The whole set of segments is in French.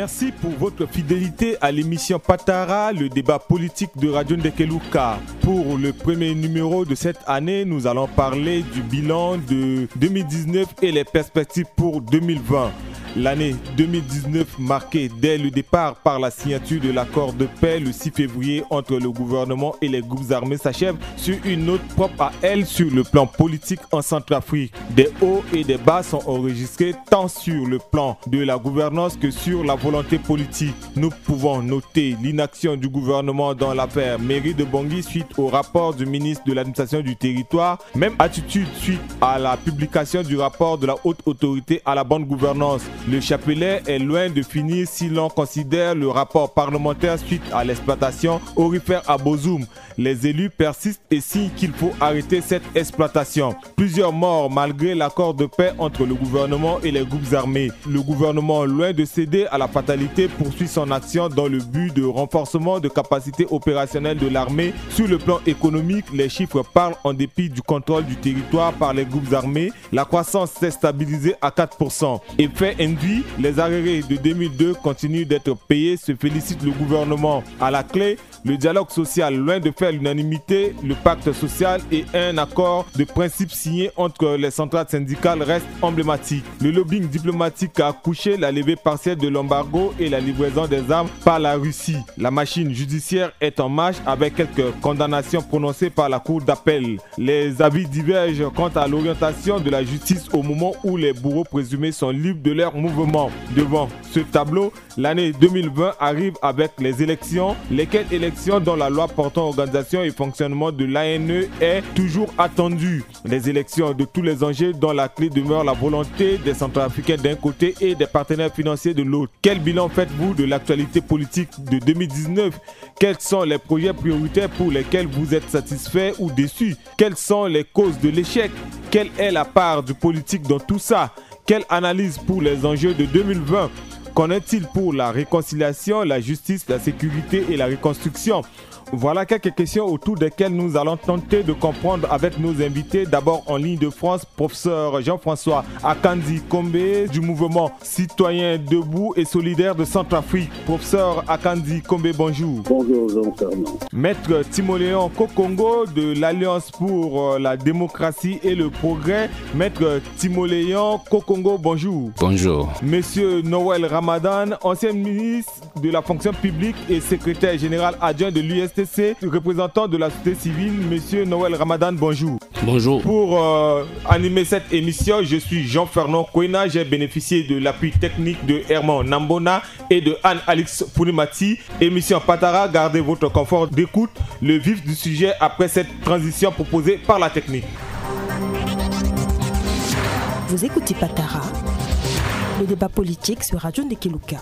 Merci pour votre fidélité à l'émission Patara, le débat politique de Radio Ndekeluka. Pour le premier numéro de cette année, nous allons parler du bilan de 2019 et les perspectives pour 2020. L'année 2019 marquée dès le départ par la signature de l'accord de paix le 6 février entre le gouvernement et les groupes armés s'achève sur une note propre à elle sur le plan politique en Centrafrique. Des hauts et des bas sont enregistrés tant sur le plan de la gouvernance que sur la volonté politique. Nous pouvons noter l'inaction du gouvernement dans l'affaire mairie de Bangui suite au rapport du ministre de l'administration du territoire. Même attitude suite à la publication du rapport de la haute autorité à la bonne gouvernance. Le chapelet est loin de finir si l'on considère le rapport parlementaire suite à l'exploitation aurifère à Bozoum. Les élus persistent et signent qu'il faut arrêter cette exploitation. Plusieurs morts malgré l'accord de paix entre le gouvernement et les groupes armés. Le gouvernement, loin de céder à la fatalité, poursuit son action dans le but de renforcement de capacités opérationnelles de l'armée. Sur le plan économique, les chiffres parlent en dépit du contrôle du territoire par les groupes armés. La croissance s'est stabilisée à 4%. Effet induit, les arriérés de 2002 continuent d'être payés, se félicite le gouvernement. À la clé, le dialogue social, loin de faire l'unanimité, le pacte social et un accord de principe signé entre les centrales syndicales reste emblématique. Le lobbying diplomatique a accouché la levée partielle de l'embargo et la livraison des armes par la Russie. La machine judiciaire est en marche avec quelques condamnations prononcées par la Cour d'appel. Les avis divergent quant à l'orientation de la justice au moment où les bourreaux présumés sont libres de leur mouvement. Devant ce tableau, l'année 2020 arrive avec les élections, lesquelles élections dont la loi portant organisation et fonctionnement de l'ANE est toujours attendue. Les élections de tous les enjeux dont la clé demeure la volonté des Centrafricains d'un côté et des partenaires financiers de l'autre. Quel bilan faites-vous de l'actualité politique de 2019? Quels sont les projets prioritaires pour lesquels vous êtes satisfait ou déçu? Quelles sont les causes de l'échec? Quelle est la part du politique dans tout ça? Quelle analyse pour les enjeux de 2020? Qu'en est-il pour la réconciliation, la justice, la sécurité et la reconstruction? Voilà quelques questions autour desquelles nous allons tenter de comprendre avec nos invités. D'abord en ligne de France, professeur Jean-François Akandi Kombe du mouvement citoyen debout et solidaire de Centrafrique. Professeur Akandi Kombe, bonjour. Bonjour Jean-Fernand. Maître Timoléon Kokongo de l'Alliance pour la démocratie et le progrès. Maître Timoléon Kokongo, bonjour. Bonjour. Monsieur Noël Ramadan, ancien ministre de la fonction publique et secrétaire général adjoint de l'USTC, représentant de la société civile. Monsieur Noël Ramadan, bonjour. Bonjour. Pour animer cette émission, je suis Jean-Fernand Kouena. J'ai bénéficié de l'appui technique de Herman Nambona et de Anne-Alix Poulimati. Émission Patara, gardez votre confort d'écoute. Le vif du sujet après cette transition proposée par la technique. Vous écoutez Patara, le débat politique sur Radio Ndekeluka.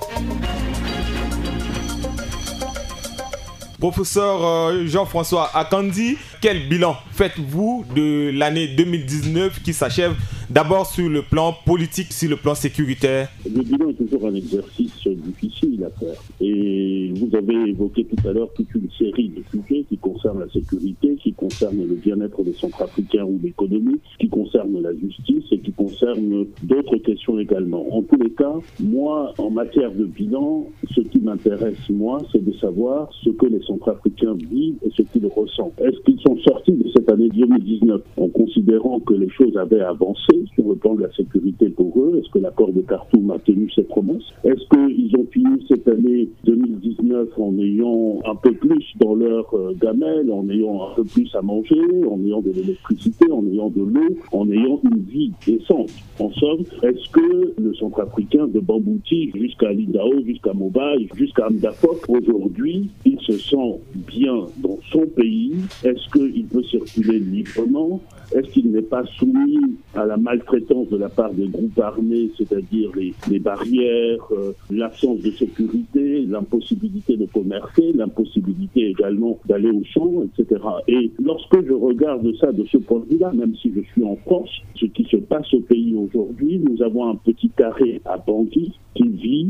Professeur Jean-François Akandi, quel bilan faites-vous de l'année 2019 qui s'achève d'abord sur le plan politique, sur le plan sécuritaire? Le bilan est toujours un exercice difficile à faire. Et vous avez évoqué tout à l'heure toute une série de sujets qui concernent la sécurité, qui concernent le bien-être des Centrafricains ou l'économie, qui concernent la justice et qui concernent d'autres questions également. En tous les cas, moi, en matière de bilan, ce qui m'intéresse, moi, c'est de savoir ce que les Centrafricains vivent et ce qu'ils ressentent. Est-ce qu'ils sont sortis de cette année 2019 en considérant que les choses avaient avancé sur le plan de la sécurité pour eux? Est-ce que l'accord de Khartoum a tenu ses promesses? Est-ce qu'ils ont fini cette année 2019 en ayant un peu plus dans leur gamelle, en ayant un peu plus à manger, en ayant de l'électricité, en ayant de l'eau, en ayant une vie décente? En somme, est-ce que le Centrafricain de Bambouti jusqu'à Lindao, jusqu'à Mobaye, jusqu'à Amdapok, aujourd'hui, il se sent bien dans son pays? Est-ce qu'il peut circuler librement? Est-ce qu'il n'est pas soumis à la maltraitance de la part des groupes armés, c'est-à-dire les barrières, l'absence de sécurité, l'impossibilité de commercer, l'impossibilité également d'aller au champ, etc. Et lorsque je regarde ça de ce point de vue-là, même si je suis en France, ce qui se passe au pays aujourd'hui, nous avons un petit carré à Bangui qui vit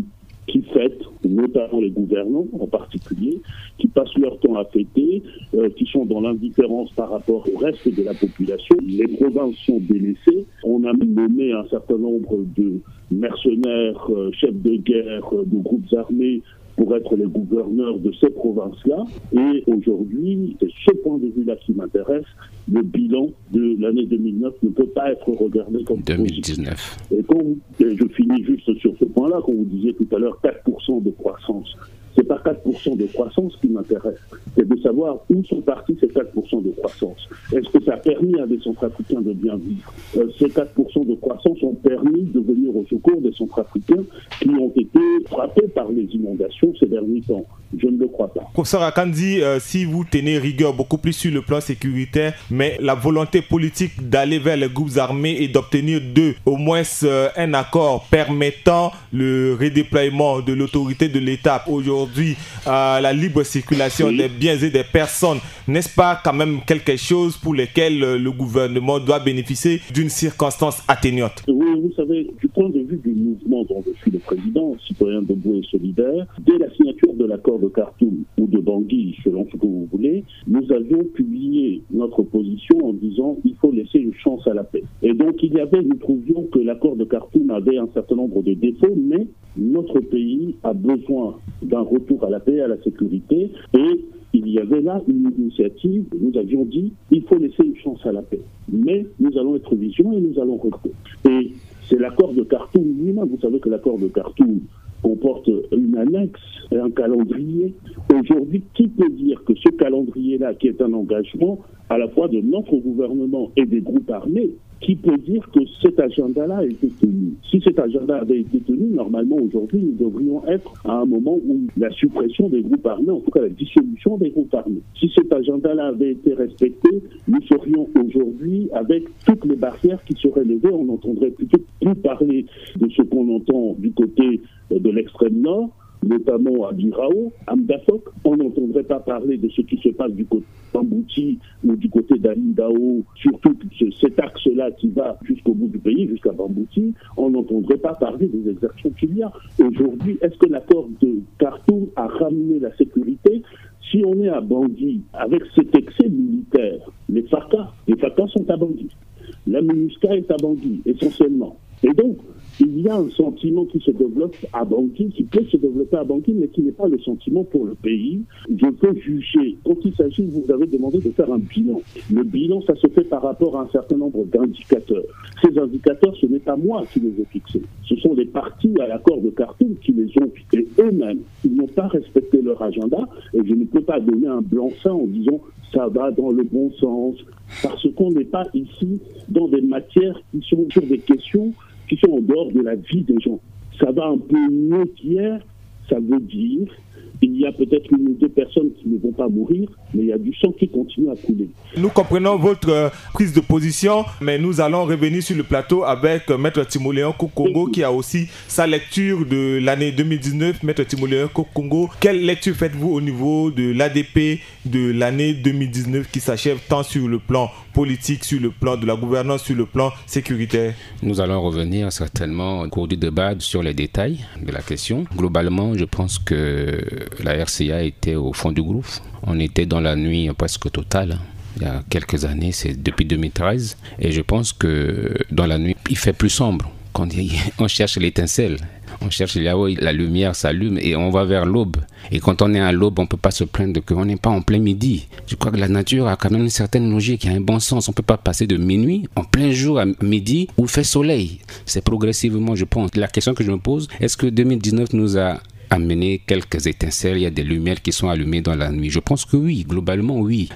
qui fêtent, notamment les gouvernants en particulier, qui passent leur temps à fêter, qui sont dans l'indifférence par rapport au reste de la population. Les provinces sont délaissées. On a nommé un certain nombre de mercenaires, chefs de guerre, de groupes armés pour être les gouverneurs de ces provinces-là. Et aujourd'hui, c'est ce point de vue-là qui m'intéresse. Le bilan de l'année 2009 ne peut pas être regardé comme 2019. Et je finis juste sur ce point-là, quand vous disiez tout à l'heure 4% de croissance. C'est pas 4% de croissance qui m'intéresse, c'est de savoir où sont partis ces 4% de croissance. Est-ce que ça a permis à des Centrafricains de bien vivre ? Ces 4% de croissance ont permis de venir au secours des Centrafricains qui ont été frappés par les inondations ces derniers temps. Je ne le crois pas. Professeur Akandi, si vous tenez rigueur beaucoup plus sur le plan sécuritaire, mais la volonté politique d'aller vers les groupes armés et d'obtenir au moins un accord permettant le redéploiement de l'autorité de l'État aujourd'hui à la libre circulation des biens et des personnes, n'est-ce pas quand même quelque chose pour lequel le gouvernement doit bénéficier d'une circonstance atténuante? Oui, vous savez, du point de vue du mouvement dont je suis le président, Citoyens debout et solidaires, dès la signature de l'accord de Khartoum ou de Bangui, selon ce que vous voulez, nous avions publié notre position en disant il faut laisser une chance à la paix. Et donc nous trouvions que l'accord de Khartoum avait un certain nombre de défauts, mais notre pays a besoin d'un retour à la paix, à la sécurité, et il y avait là une initiative, nous avions dit il faut laisser une chance à la paix. Mais nous allons être vigilants et nous allons rester. Et c'est l'accord de Khartoum lui-même. Vous savez que l'accord de Khartoum comporte une annexe et un calendrier. Aujourd'hui, qui peut dire que ce calendrier-là, qui est un engagement à la fois de notre gouvernement et des groupes armés, qui peut dire que cet agenda-là a été tenu? Si cet agenda avait été tenu, normalement aujourd'hui, nous devrions être à un moment où la suppression des groupes armés, en tout cas la dissolution des groupes armés. Si cet agenda-là avait été respecté, nous serions aujourd'hui avec toutes les barrières qui seraient levées. On n'entendrait plutôt plus parler de ce qu'on entend du côté de l'extrême nord, notamment à Birao, à Mdafok. On n'entendrait pas parler de ce qui se passe du côté de Bambouti ou du côté d'Alindao, surtout cet axe-là qui va jusqu'au bout du pays, jusqu'à Bambouti. On n'entendrait pas parler des exactions qu'il y a. Aujourd'hui, est-ce que l'accord de Khartoum a ramené la sécurité? Si on est à Bangui, avec cet excès militaire, les FACA sont à Bangui. La MINUSCA est à Bangui, essentiellement. Et donc, il y a un sentiment qui se développe à Bangui, qui peut se développer à Bangui, mais qui n'est pas le sentiment pour le pays. Je peux juger. Quand il s'agit, vous avez demandé de faire un bilan. Le bilan, ça se fait par rapport à un certain nombre d'indicateurs. Ces indicateurs, ce n'est pas moi qui les ai fixés. Ce sont les partis à l'accord de Khartoum qui les ont fixés eux-mêmes. Ils n'ont pas respecté leur agenda et je ne peux pas donner un blanc-seing en disant ça va dans le bon sens, parce qu'on n'est pas ici dans des matières qui sont sur des questions qui sont en dehors de la vie des gens. Ça va un peu mieux qu'hier, ça veut dire il y a peut-être une ou deux personnes qui ne vont pas mourir, mais il y a du sang qui continue à couler. Nous comprenons votre prise de position, mais nous allons revenir sur le plateau avec Maître Timoléon Kokongo qui a aussi sa lecture de l'année 2019. Maître Timoléon Kokongo, quelle lecture faites-vous au niveau de l'ADP de l'année 2019 qui s'achève tant sur le plan politique, sur le plan de la gouvernance, sur le plan sécuritaire? Nous allons revenir certainement au cours du débat sur les détails de la question. Globalement, je pense que la RCA était au fond du gouffre. On était dans la nuit presque totale. Il y a quelques années, c'est depuis 2013. Et je pense que dans la nuit, il fait plus sombre. Quand on cherche l'étincelle, on cherche là où la lumière s'allume et on va vers l'aube. Et quand on est à l'aube, on ne peut pas se plaindre qu'on n'est pas en plein midi. Je crois que la nature a quand même une certaine logique, il y a un bon sens. On ne peut pas passer de minuit en plein jour à midi où il fait soleil. C'est progressivement, je pense. La question que je me pose, est-ce que 2019 nous a amener quelques étincelles, il y a des lumières qui sont allumées dans la nuit? Je pense que oui, globalement oui.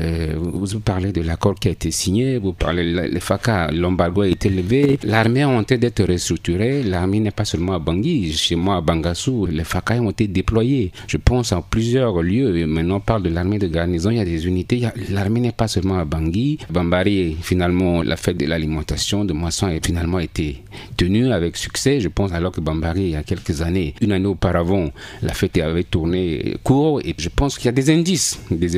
Vous parlez de l'accord qui a été signé, vous parlez les FACA, l'embargo a été levé, l'armée a tenté d'être restructurée, l'armée n'est pas seulement à Bangui, chez moi à Bangassou, les FACA ont été déployés. Je pense en plusieurs lieux, maintenant on parle de l'armée de garnison, il y a des unités, l'armée n'est pas seulement à Bangui. Bambari, finalement, la fête de l'alimentation de moisson a finalement été tenue avec succès, je pense, alors que Bambari, il y a quelques années, une année auparavant, avant, la fête avait tourné court et je pense qu'il y a des indices,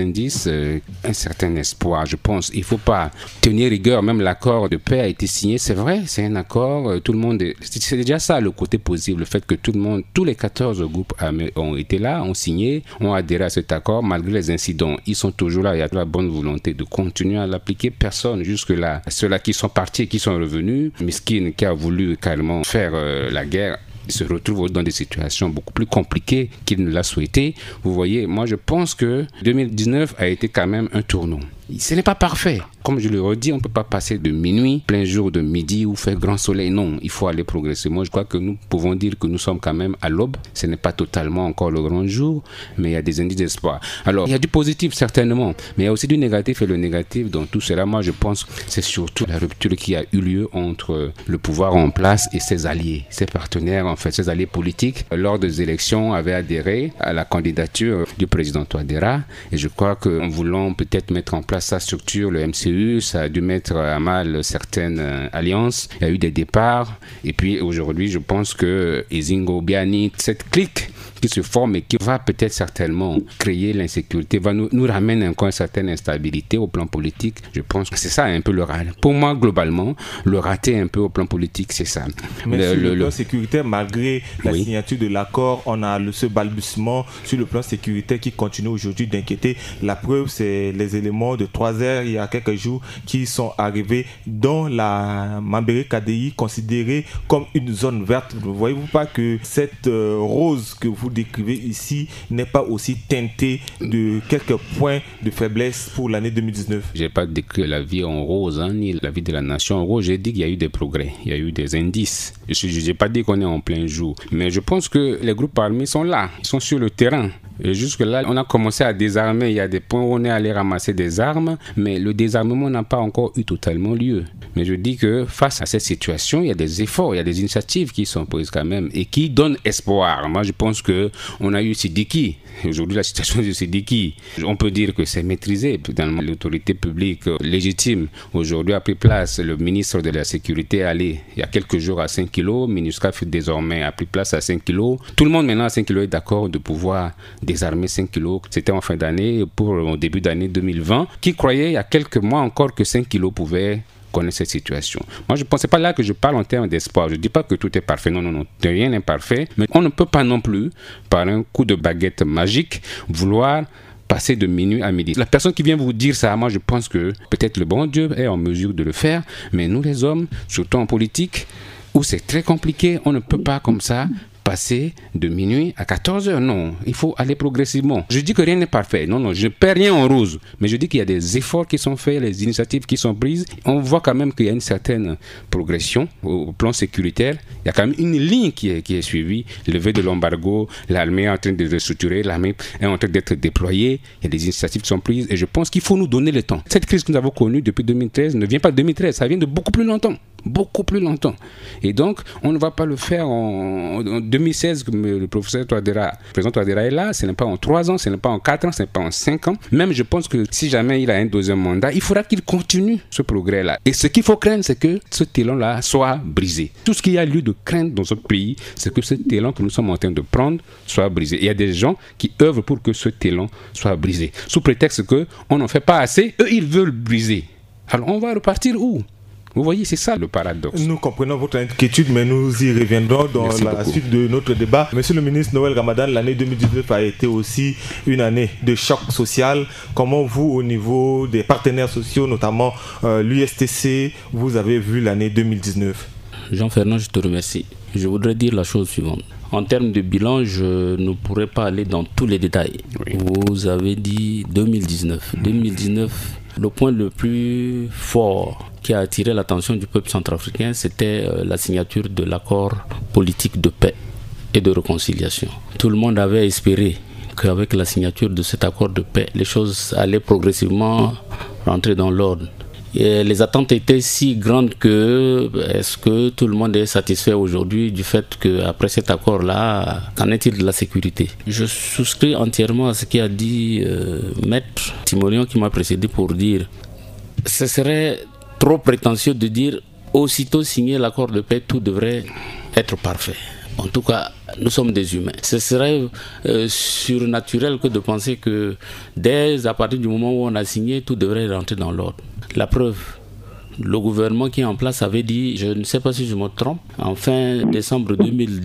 un certain espoir, je pense. Il ne faut pas tenir rigueur, même l'accord de paix a été signé, c'est vrai, c'est un accord, tout le monde, c'est déjà ça le côté positif, le fait que tous les 14 groupes armés ont été là, ont signé, ont adhéré à cet accord, malgré les incidents, ils sont toujours là, il y a la bonne volonté de continuer à l'appliquer, personne jusque-là, ceux-là qui sont partis, qui sont revenus, Miskin qui a voulu carrément faire la guerre, se retrouve dans des situations beaucoup plus compliquées qu'il ne l'a souhaité. Vous voyez, moi je pense que 2019 a été quand même un tournant. Ce n'est pas parfait. Comme je le redis, on ne peut pas passer de minuit, plein jour de midi ou faire grand soleil. Non, il faut aller progressivement. Je crois que nous pouvons dire que nous sommes quand même à l'aube. Ce n'est pas totalement encore le grand jour, mais il y a des indices d'espoir. Alors, il y a du positif certainement, mais il y a aussi du négatif. Et le négatif dans tout cela, moi je pense que c'est surtout la rupture qui a eu lieu entre le pouvoir en place et ses alliés, ses partenaires, en fait, ses alliés politiques. Lors des élections, avaient adhéré à la candidature du président Touadéra. Et je crois qu'en voulant peut-être mettre en place sa structure, le MCU, ça a dû mettre à mal certaines alliances. Il y a eu des départs. Et puis aujourd'hui, je pense que Ezingo Biani, cette clique qui se forme et qui va peut-être certainement créer l'insécurité, va nous ramène encore une certaine instabilité au plan politique. Je pense que c'est ça un peu le raté. Pour moi, globalement, le raté un peu au plan politique, c'est ça. Mais sur le plan sécuritaire, malgré la signature de l'accord, on a ce balbutiement sur le plan sécuritaire qui continue aujourd'hui d'inquiéter. La preuve, c'est les éléments de 3 heures il y a quelques jours qui sont arrivés dans la Mambéré KDI, considérée comme une zone verte. Ne voyez-vous pas que cette rose que vous décrivez ici n'est pas aussi teintée de quelques points de faiblesse pour l'année 2019? Je n'ai pas décrit la vie en rose, ni la vie de la nation en rose. J'ai dit qu'il y a eu des progrès, il y a eu des indices. Je n'ai pas dit qu'on est en plein jour, mais je pense que les groupes armés sont là, ils sont sur le terrain. Et jusque-là, on a commencé à désarmer. Il y a des points où on est allé ramasser des armes, mais le désarmement n'a pas encore eu totalement lieu. Mais je dis que face à cette situation, il y a des efforts, il y a des initiatives qui sont prises quand même et qui donnent espoir. Moi, je pense qu'on a eu Sidiki. Aujourd'hui, la situation de Sidiki, on peut dire que c'est maîtrisé. Dans l'autorité publique légitime, aujourd'hui a pris place. Le ministre de la Sécurité est allé il y a quelques jours à 5 kilos. MINUSCA désormais a pris place à 5 kilos. Tout le monde maintenant à 5 kilos est d'accord de pouvoir désarmer 5 kilos. C'était en fin d'année, au début d'année 2020, qui croyait il y a quelques mois encore que 5 kilos pouvaient connaître cette situation. Moi, je ne pensais pas là que je parle en termes d'espoir. Je ne dis pas que tout est parfait. Non. Rien n'est parfait. Mais on ne peut pas non plus, par un coup de baguette magique, vouloir passer de minuit à midi. La personne qui vient vous dire ça, moi, je pense que peut-être le bon Dieu est en mesure de le faire. Mais nous, les hommes, surtout en politique, où c'est très compliqué, on ne peut pas comme ça passer de minuit à 14 heures. Non, il faut aller progressivement. Je dis que rien n'est parfait. Non, je ne perds rien en rose. Mais je dis qu'il y a des efforts qui sont faits, les initiatives qui sont prises. On voit quand même qu'il y a une certaine progression au plan sécuritaire. Il y a quand même une ligne qui est suivie. Levée de l'embargo, l'armée est en train de restructurer, l'armée est en train d'être déployée. Il y a des initiatives qui sont prises et je pense qu'il faut nous donner le temps. Cette crise que nous avons connue depuis 2013 ne vient pas de 2013, ça vient de beaucoup plus longtemps. Et donc, on ne va pas le faire en 2016, comme le professeur Touadéra, le président Touadéra est là, ce n'est pas en 3 ans, ce n'est pas en 4 ans, ce n'est pas en 5 ans. Même, je pense que si jamais il a un deuxième mandat, il faudra qu'il continue ce progrès-là. Et ce qu'il faut craindre, c'est que ce élan-là soit brisé. Tout ce qu'il y a lieu de craindre dans notre pays, c'est que cet élan que nous sommes en train de prendre soit brisé. Il y a des gens qui œuvrent pour que cet élan soit brisé. Sous prétexte qu'on n'en fait pas assez, eux, ils veulent briser. Alors, on va repartir où ? Vous voyez, c'est ça le paradoxe. Nous comprenons votre inquiétude, mais nous y reviendrons dans la suite de notre débat. Monsieur le ministre Noël Ramadan, l'année 2019 a été aussi une année de choc social. Comment vous, au niveau des partenaires sociaux, notamment l'USTC, vous avez vu l'année 2019 ? Jean-Fernand, je te remercie. Je voudrais dire la chose suivante. En termes de bilan, je ne pourrais pas aller dans tous les détails. Oui. Vous avez dit 2019. 2019, le point le plus fort qui a attiré l'attention du peuple centrafricain, c'était la signature de l'accord politique de paix et de réconciliation. Tout le monde avait espéré qu'avec la signature de cet accord de paix, les choses allaient progressivement rentrer dans l'ordre. Et les attentes étaient si grandes que est-ce que tout le monde est satisfait aujourd'hui du fait qu'après cet accord-là, qu'en est-il de la sécurité ? Je souscris entièrement à ce qu'a dit Maître Timoléon qui m'a précédé pour dire ce serait trop prétentieux de dire aussitôt signé l'accord de paix, tout devrait être parfait. En tout cas, nous sommes des humains. Ce serait surnaturel que de penser que dès à partir du moment où on a signé, tout devrait rentrer dans l'ordre. La preuve, le gouvernement qui est en place avait dit, je ne sais pas si je me trompe, en fin décembre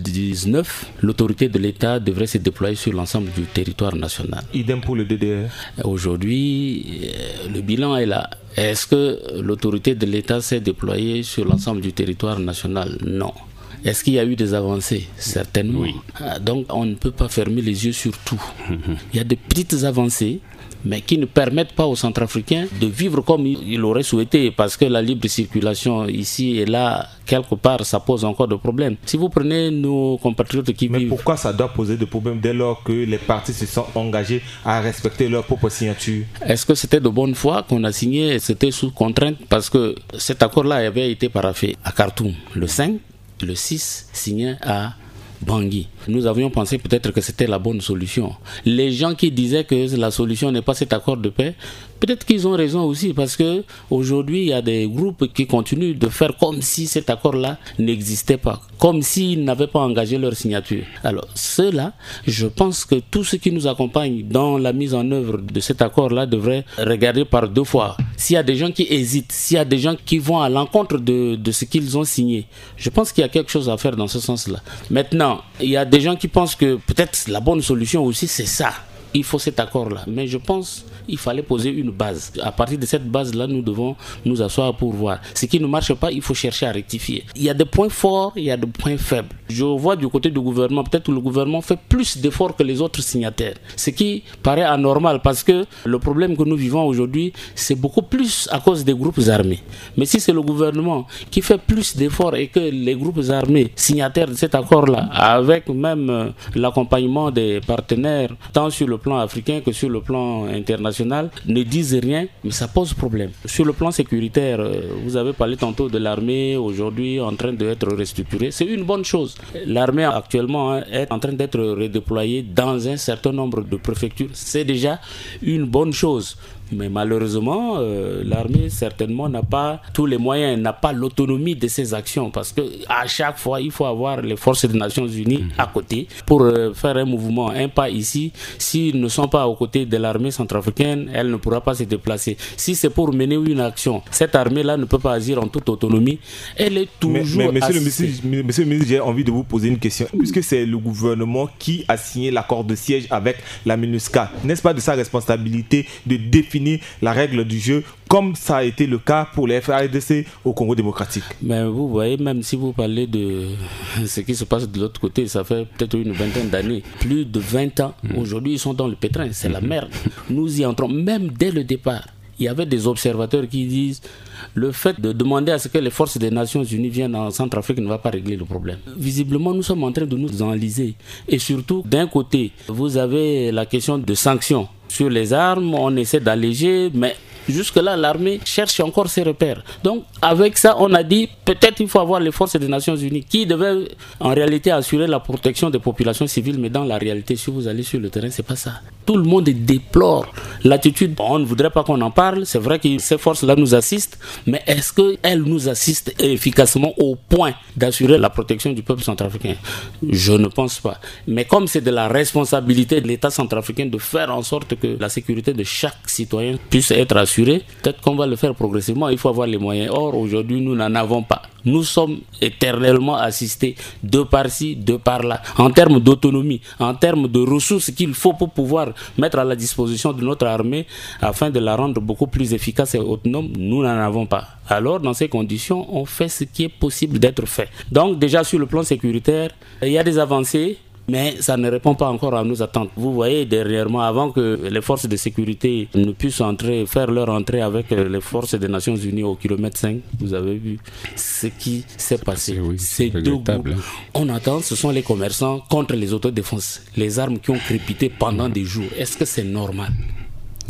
2019, l'autorité de l'État devrait se déployer sur l'ensemble du territoire national. Idem pour le DDR. Aujourd'hui, le bilan est là. Est-ce que l'autorité de l'État s'est déployée sur l'ensemble du territoire national? Non. Est-ce qu'il y a eu des avancées? Certainement. Oui. Donc on ne peut pas fermer les yeux sur tout. Il y a des petites avancées, mais qui ne permettent pas aux Centrafricains de vivre comme ils l'auraient souhaité, parce que la libre circulation ici et là, quelque part, ça pose encore des problèmes. Si vous prenez nos compatriotes qui vivent... Mais pourquoi ça doit poser des problèmes dès lors que les partis se sont engagés à respecter leur propre signature? Est-ce que c'était de bonne foi qu'on a signé? C'était sous contrainte, parce que cet accord-là avait été paraphé à Khartoum le 5, le 6 signé à Bangui. Nous avions pensé peut-être que c'était la bonne solution. Les gens qui disaient que la solution n'est pas cet accord de paix, peut-être qu'ils ont raison aussi, parce que aujourd'hui il y a des groupes qui continuent de faire comme si cet accord-là n'existait pas, comme s'ils n'avaient pas engagé leur signature. Alors ceux-là, je pense que tous ceux qui nous accompagnent dans la mise en œuvre de cet accord-là devraient regarder par deux fois. S'il y a des gens qui hésitent, s'il y a des gens qui vont à l'encontre de ce qu'ils ont signé, je pense qu'il y a quelque chose à faire dans ce sens-là. Maintenant, il y a des gens qui pensent que peut-être la bonne solution aussi c'est ça. Il faut cet accord-là. Mais je pense qu'il fallait poser une base. À partir de cette base-là, nous devons nous asseoir pour voir. Ce qui ne marche pas, il faut chercher à rectifier. Il y a des points forts, il y a des points faibles. Je vois du côté du gouvernement, peut-être que le gouvernement fait plus d'efforts que les autres signataires. Ce qui paraît anormal, parce que le problème que nous vivons aujourd'hui, c'est beaucoup plus à cause des groupes armés. Mais si c'est le gouvernement qui fait plus d'efforts et que les groupes armés signataires de cet accord-là, avec même l'accompagnement des partenaires, tant sur le plan africain que sur le plan international, ne disent rien, mais ça pose problème. Sur le plan sécuritaire, vous avez parlé tantôt de l'armée aujourd'hui en train d'être restructurée. C'est une bonne chose. L'armée actuellement est en train d'être redéployée dans un certain nombre de préfectures. C'est déjà une bonne chose. Mais malheureusement, l'armée certainement n'a pas tous les moyens, n'a pas l'autonomie de ses actions, parce qu'à chaque fois, il faut avoir les forces des Nations Unies à côté pour faire un mouvement, un pas ici. S'ils ne sont pas aux côtés de l'armée centrafricaine, elle ne pourra pas se déplacer. Si c'est pour mener une action, cette armée-là ne peut pas agir en toute autonomie. Elle est toujours... Mais monsieur le ministre, j'ai envie de vous poser une question. Puisque c'est le gouvernement qui a signé l'accord de siège avec la MINUSCA, n'est-ce pas de sa responsabilité de définir la règle du jeu, comme ça a été le cas pour les FARDC au Congo démocratique? Mais vous voyez, même si vous parlez de ce qui se passe de l'autre côté, ça fait peut-être une vingtaine d'années, plus de 20 ans, aujourd'hui ils sont dans le pétrin, c'est la merde. Nous y entrons, même dès le départ. Il y avait des observateurs qui disent le fait de demander à ce que les forces des Nations Unies viennent en Centrafrique ne va pas régler le problème. Visiblement, nous sommes en train de nous enliser. Et surtout, d'un côté, vous avez la question de sanctions sur les armes, on essaie d'alléger, mais jusque-là, l'armée cherche encore ses repères. Donc, avec ça, on a dit peut-être il faut avoir les forces des Nations Unies qui devaient en réalité assurer la protection des populations civiles, mais dans la réalité, si vous allez sur le terrain, c'est pas ça. Tout le monde déplore l'attitude. On ne voudrait pas qu'on en parle. C'est vrai que ces forces-là nous assistent, mais est-ce qu'elles nous assistent efficacement au point d'assurer la protection du peuple centrafricain? Je ne pense pas. Mais comme c'est de la responsabilité de l'État centrafricain de faire en sorte que la sécurité de chaque citoyen puisse être assurée, peut-être qu'on va le faire progressivement. Il faut avoir les moyens. Or, aujourd'hui, nous n'en avons pas. Nous sommes éternellement assistés de par-ci, de par-là, en termes d'autonomie, en termes de ressources qu'il faut pour pouvoir mettre à la disposition de notre armée afin de la rendre beaucoup plus efficace et autonome. Nous n'en avons pas. Alors, dans ces conditions, on fait ce qui est possible d'être fait. Donc, déjà sur le plan sécuritaire, il y a des avancées, mais ça ne répond pas encore à nos attentes. Vous voyez, dernièrement, avant que les forces de sécurité ne puissent faire leur entrée avec les forces des Nations Unies au kilomètre 5, vous avez vu ce qui s'est passé. Oui, c'est deux groupes. On attend, ce sont les commerçants contre les autodéfenses. Les armes qui ont crépité pendant des jours. Est-ce que c'est normal?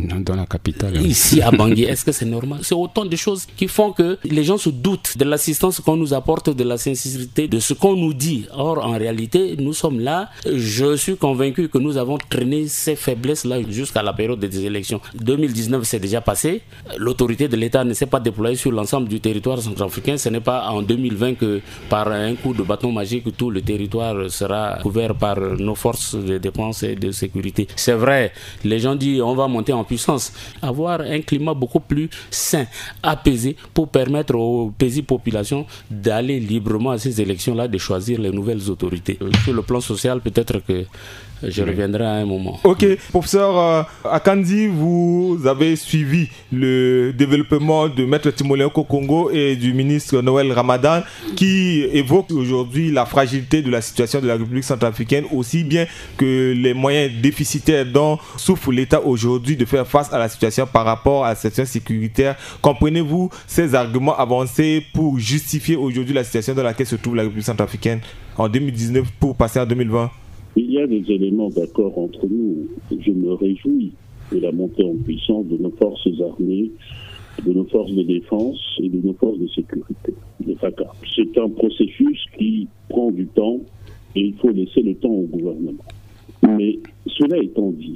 Dans la capitale. Ici à Bangui, est-ce que c'est normal? C'est autant de choses qui font que les gens se doutent de l'assistance qu'on nous apporte, de la sincérité, de ce qu'on nous dit. Or, en réalité, nous sommes là. Je suis convaincu que nous avons traîné ces faiblesses-là jusqu'à la période des élections. 2019, c'est déjà passé. L'autorité de l'État ne s'est pas déployée sur l'ensemble du territoire centrafricain. Ce n'est pas en 2020 que, par un coup de bâton magique, tout le territoire sera couvert par nos forces de défense et de sécurité. C'est vrai, les gens disent on va monter en puissance. Avoir un climat beaucoup plus sain, apaisé, pour permettre aux paisibles populations d'aller librement à ces élections-là, de choisir les nouvelles autorités. Sur le plan social, peut-être que je reviendrai à un moment. Ok, professeur Akandi, vous avez suivi le développement de Maître Timoleoko Kongo et du ministre Noël Ramadan qui évoque aujourd'hui la fragilité de la situation de la République centrafricaine, aussi bien que les moyens déficitaires dont souffre l'État aujourd'hui de faire face à la situation par rapport à la situation sécuritaire. Comprenez-vous ces arguments avancés pour justifier aujourd'hui la situation dans laquelle se trouve la République centrafricaine en 2019 pour passer en 2020? Il y a des éléments d'accord entre nous. Je me réjouis de la montée en puissance de nos forces armées, de nos forces de défense et de nos forces de sécurité, les FACA. C'est un processus qui prend du temps et il faut laisser le temps au gouvernement. Mais cela étant dit,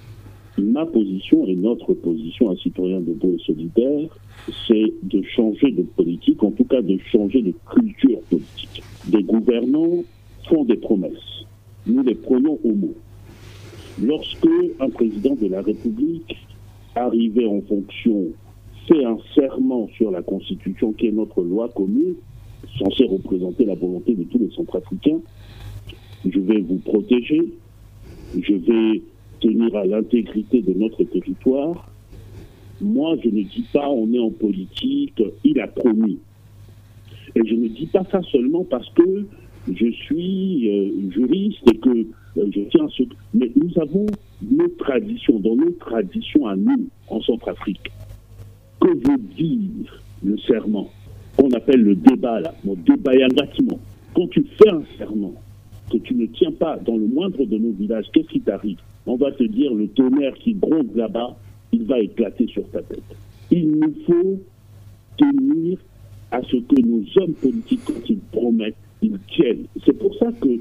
ma position et notre position à Citoyens Debout et Solidaires, c'est de changer de politique, en tout cas de changer de culture politique. Des gouvernants font des promesses. Nous les prenons au mot. Lorsque un président de la République, arrivé en fonction, fait un serment sur la Constitution qui est notre loi commune, censée représenter la volonté de tous les Centrafricains, je vais vous protéger, je vais tenir à l'intégrité de notre territoire. Moi, je ne dis pas on est en politique, il a promis. Et je ne dis pas ça seulement parce que je suis juriste et que je tiens à ce... Mais nous avons nos traditions, dans nos traditions à nous, en Centrafrique. Que veut dire le serment qu'on appelle le débat, là, mon débat yangatiment. Quand tu fais un serment que tu ne tiens pas dans le moindre de nos villages, qu'est-ce qui t'arrive? On va te dire le tonnerre qui gronde là-bas, il va éclater sur ta tête. Il nous faut tenir à ce que nos hommes politiques, quand ils promettent, ils tiennent. C'est pour ça que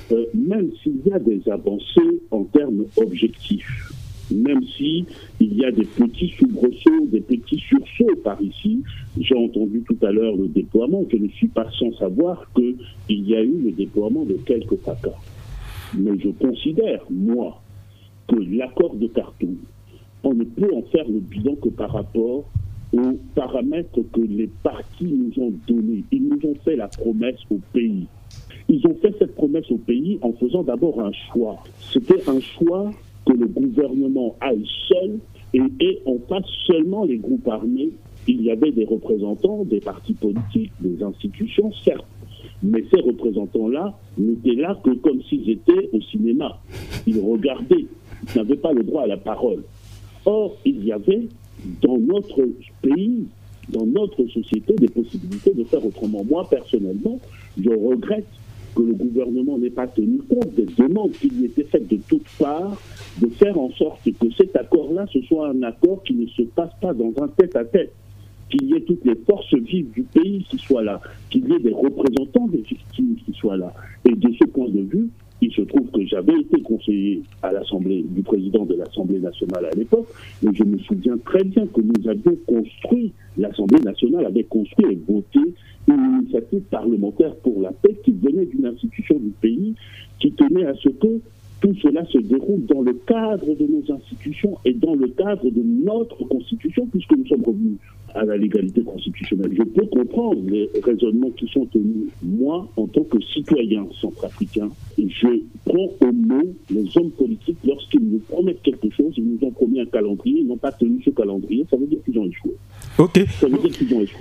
même s'il y a des avancées en termes objectifs, même s'il y a des petits soubresauts, des petits sursauts par ici, j'ai entendu tout à l'heure le déploiement, je ne suis pas sans savoir qu'il y a eu le déploiement de quelques FACA. Mais je considère, moi, que l'accord de Khartoum, on ne peut en faire le bilan que par rapport aux paramètres que les partis nous ont donnés. Ils nous ont fait la promesse au pays. Ils ont fait cette promesse au pays en faisant d'abord un choix. C'était un choix que le gouvernement aille seul et on passe seulement les groupes armés. Il y avait des représentants des partis politiques, des institutions, certes. Mais ces représentants-là n'étaient là que comme s'ils étaient au cinéma. Ils regardaient, ils n'avaient pas le droit à la parole. Or, il y avait dans notre pays, dans notre société, des possibilités de faire autrement. Moi, personnellement, je regrette que le gouvernement n'ait pas tenu compte des demandes qui lui étaient faites de toutes parts, de faire en sorte que cet accord-là, ce soit un accord qui ne se passe pas dans un tête-à-tête, qu'il y ait toutes les forces vives du pays qui soient là, qu'il y ait des représentants des victimes qui soient là. Et de ce point de vue, il se trouve que j'avais été conseiller à l'Assemblée, du président de l'Assemblée nationale à l'époque, et je me souviens très bien que nous avions construit, l'Assemblée nationale avait construit et voté une initiative parlementaire pour la paix qui venait d'une institution du pays qui tenait à ce que tout cela se déroule dans le cadre de nos institutions et dans le cadre de notre constitution, puisque nous sommes revenus à la légalité constitutionnelle. Je peux comprendre les raisonnements qui sont tenus. Moi, en tant que citoyen centrafricain, je prends au mot les hommes politiques lorsqu'ils nous promettent quelque chose. Ils nous ont promis un calendrier, ils n'ont pas tenu ce calendrier, ça veut dire qu'ils ont échoué. Ok. Ça veut dire qu'ils ont échoué.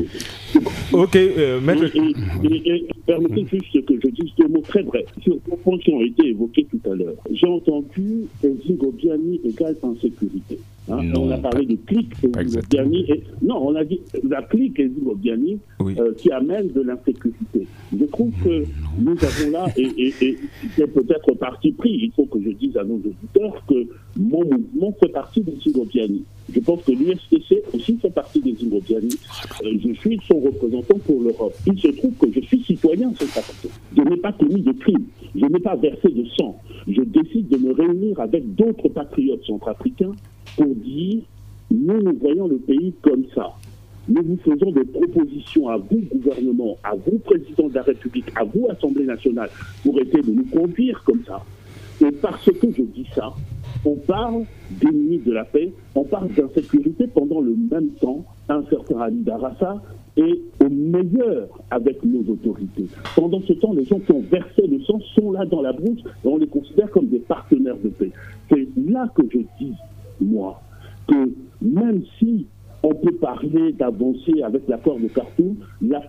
Ok, maître. Et permettez juste que je dise deux mots très brefs sur les points qui ont été évoqués tout à l'heure. J'ai entendu Ezingo Biani égale insécurité. Hein, on a parlé de clique Ezingo Biani. Non, on a dit la clique Ezingo Biani qui amène de l'insécurité. Je crois trouve que nous avons là, et c'est peut-être parti pris, il faut que je dise à nos auditeurs que mon mouvement fait partie des Zingoviani. Je pense que l'USTC aussi fait partie des Zingoviani. Je suis son représentant pour l'Europe. Il se trouve que je suis citoyen centrafricain. Je n'ai pas commis de crime. Je n'ai pas versé de sang. Je décide de me réunir avec d'autres patriotes centrafricains pour dire nous voyons le pays comme ça. Nous vous faisons des propositions à vous, gouvernement, à vous, président de la République, à vous, Assemblée nationale, pour essayer de nous conduire comme ça. Et parce que je dis ça, on parle d'ennemis de la paix, on parle d'insécurité pendant le même temps, un certain Ali Darassa est au meilleur avec nos autorités. Pendant ce temps, les gens qui ont versé le sang sont là dans la brousse et on les considère comme des partenaires de paix. C'est là que je dis, moi, que même si on peut parler d'avancer avec l'accord de Khartoum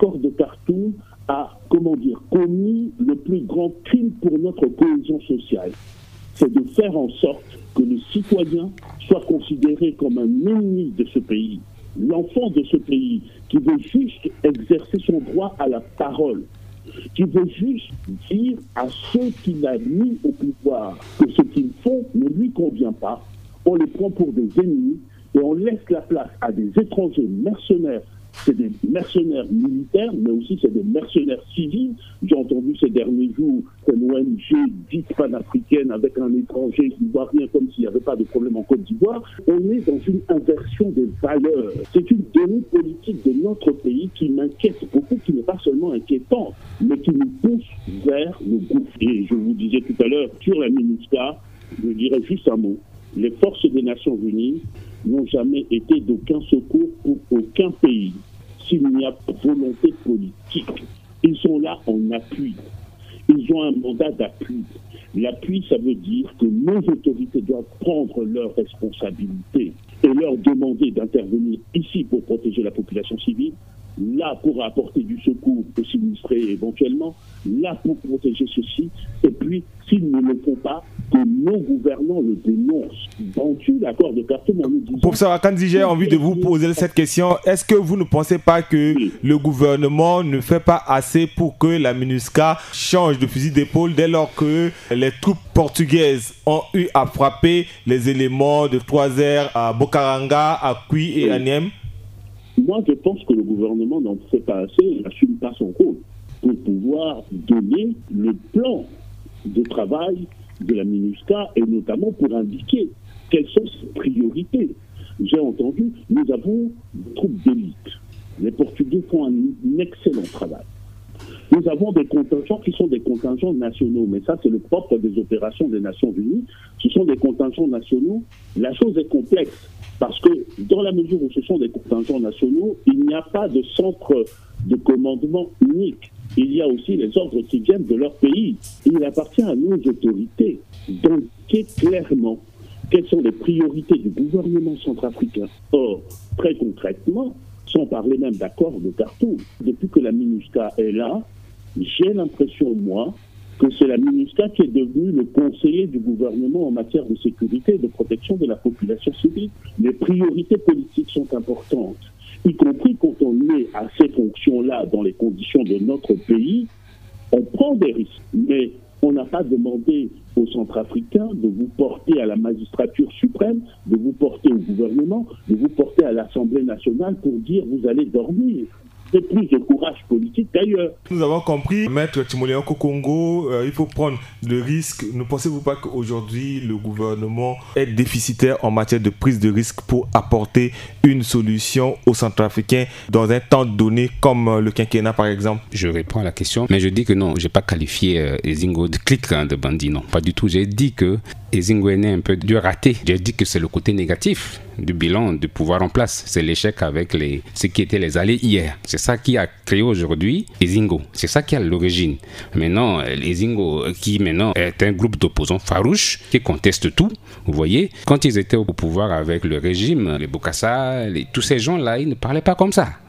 a, commis le plus grand crime pour notre cohésion sociale. C'est de faire en sorte que le citoyen soit considéré comme un ennemi de ce pays, l'enfant de ce pays, qui veut juste exercer son droit à la parole, qui veut juste dire à ceux qui l'ont mis au pouvoir que ce qu'ils font ne lui convient pas. On les prend pour des ennemis et on laisse la place à des étrangers mercenaires. C'est des mercenaires militaires, mais aussi c'est des mercenaires civils. J'ai entendu ces derniers jours une ONG dite panafricaine avec un étranger ivoirien comme s'il n'y avait pas de problème en Côte d'Ivoire. On est dans une inversion des valeurs. C'est une donnée politique de notre pays qui m'inquiète beaucoup, qui n'est pas seulement inquiétante, mais qui nous pousse vers le gouffre. Et je vous disais tout à l'heure, sur la MINUSCA, je dirais juste un mot. Les forces des Nations Unies n'ont jamais été d'aucun secours pour aucun pays s'il n'y a pas de volonté politique. Ils sont là en appui. Ils ont un mandat d'appui. L'appui, ça veut dire que nos autorités doivent prendre leurs responsabilités et leur demander d'intervenir ici pour protéger la population civile, là pour apporter du secours aux sinistrés éventuellement, là pour protéger ceci, et puis s'ils ne le font pas, que nos gouvernants le dénoncent. Dans-tu l'accord de Khartoum en nous disant... Professeur Akandji, j'ai envie de vous poser cette question. Est-ce que vous ne pensez pas que le gouvernement ne fait pas assez pour que la MINUSCA change de fusil d'épaule dès lors que les troupes portugaises ont eu à frapper les éléments de 3R à Bokaranga, à Kui et à Niem? Moi, je pense que le gouvernement n'en fait pas assez et n'assume pas son rôle pour pouvoir donner le plan de travail de la MINUSCA et notamment pour indiquer quelles sont ses priorités. J'ai entendu, nous avons des troupes d'élite. Les Portugais font un excellent travail. Nous avons des contingents qui sont des contingents nationaux, mais ça c'est le propre des opérations des Nations Unies. Ce sont des contingents nationaux. La chose est complexe parce que dans la mesure où ce sont des contingents nationaux, il n'y a pas de centre de commandement unique. Il y a aussi les ordres qui viennent de leur pays. Il appartient à nos autorités d'indiquer clairement quelles sont les priorités du gouvernement centrafricain. Or, très concrètement, sans parler même d'accord de Khartoum, depuis que la MINUSCA est là, j'ai l'impression, moi, que c'est la MINUSCA qui est devenue le conseiller du gouvernement en matière de sécurité et de protection de la population civile. Les priorités politiques sont importantes, y compris quand on est à ces fonctions-là dans les conditions de notre pays, on prend des risques. Mais on n'a pas demandé aux Centrafricains de vous porter à la magistrature suprême, de vous porter au gouvernement, de vous porter à l'Assemblée nationale pour dire vous allez dormir. C'est plus de courage politique d'ailleurs. Nous avons compris, Maître Timoléon Kokongo, il faut prendre le risque. Ne pensez-vous pas qu'aujourd'hui le gouvernement est déficitaire en matière de prise de risque pour apporter une solution aux Centrafricains dans un temps donné comme le quinquennat par exemple? Je réponds à la question, mais je dis que non, je n'ai pas qualifié Ezingo de clique de bandit, non, pas du tout. J'ai dit que Ezingo est un peu du raté. J'ai dit que c'est le côté négatif du bilan du pouvoir en place. C'est l'échec avec ceux qui étaient les alliés hier. C'est ça qui a créé aujourd'hui Ezingo. C'est ça qui a l'origine. Maintenant, Ezingo, qui maintenant est un groupe d'opposants farouches, qui contestent tout. Vous voyez, quand ils étaient au pouvoir avec le régime, les Bokassa, tous ces gens-là, ils ne parlaient pas comme ça.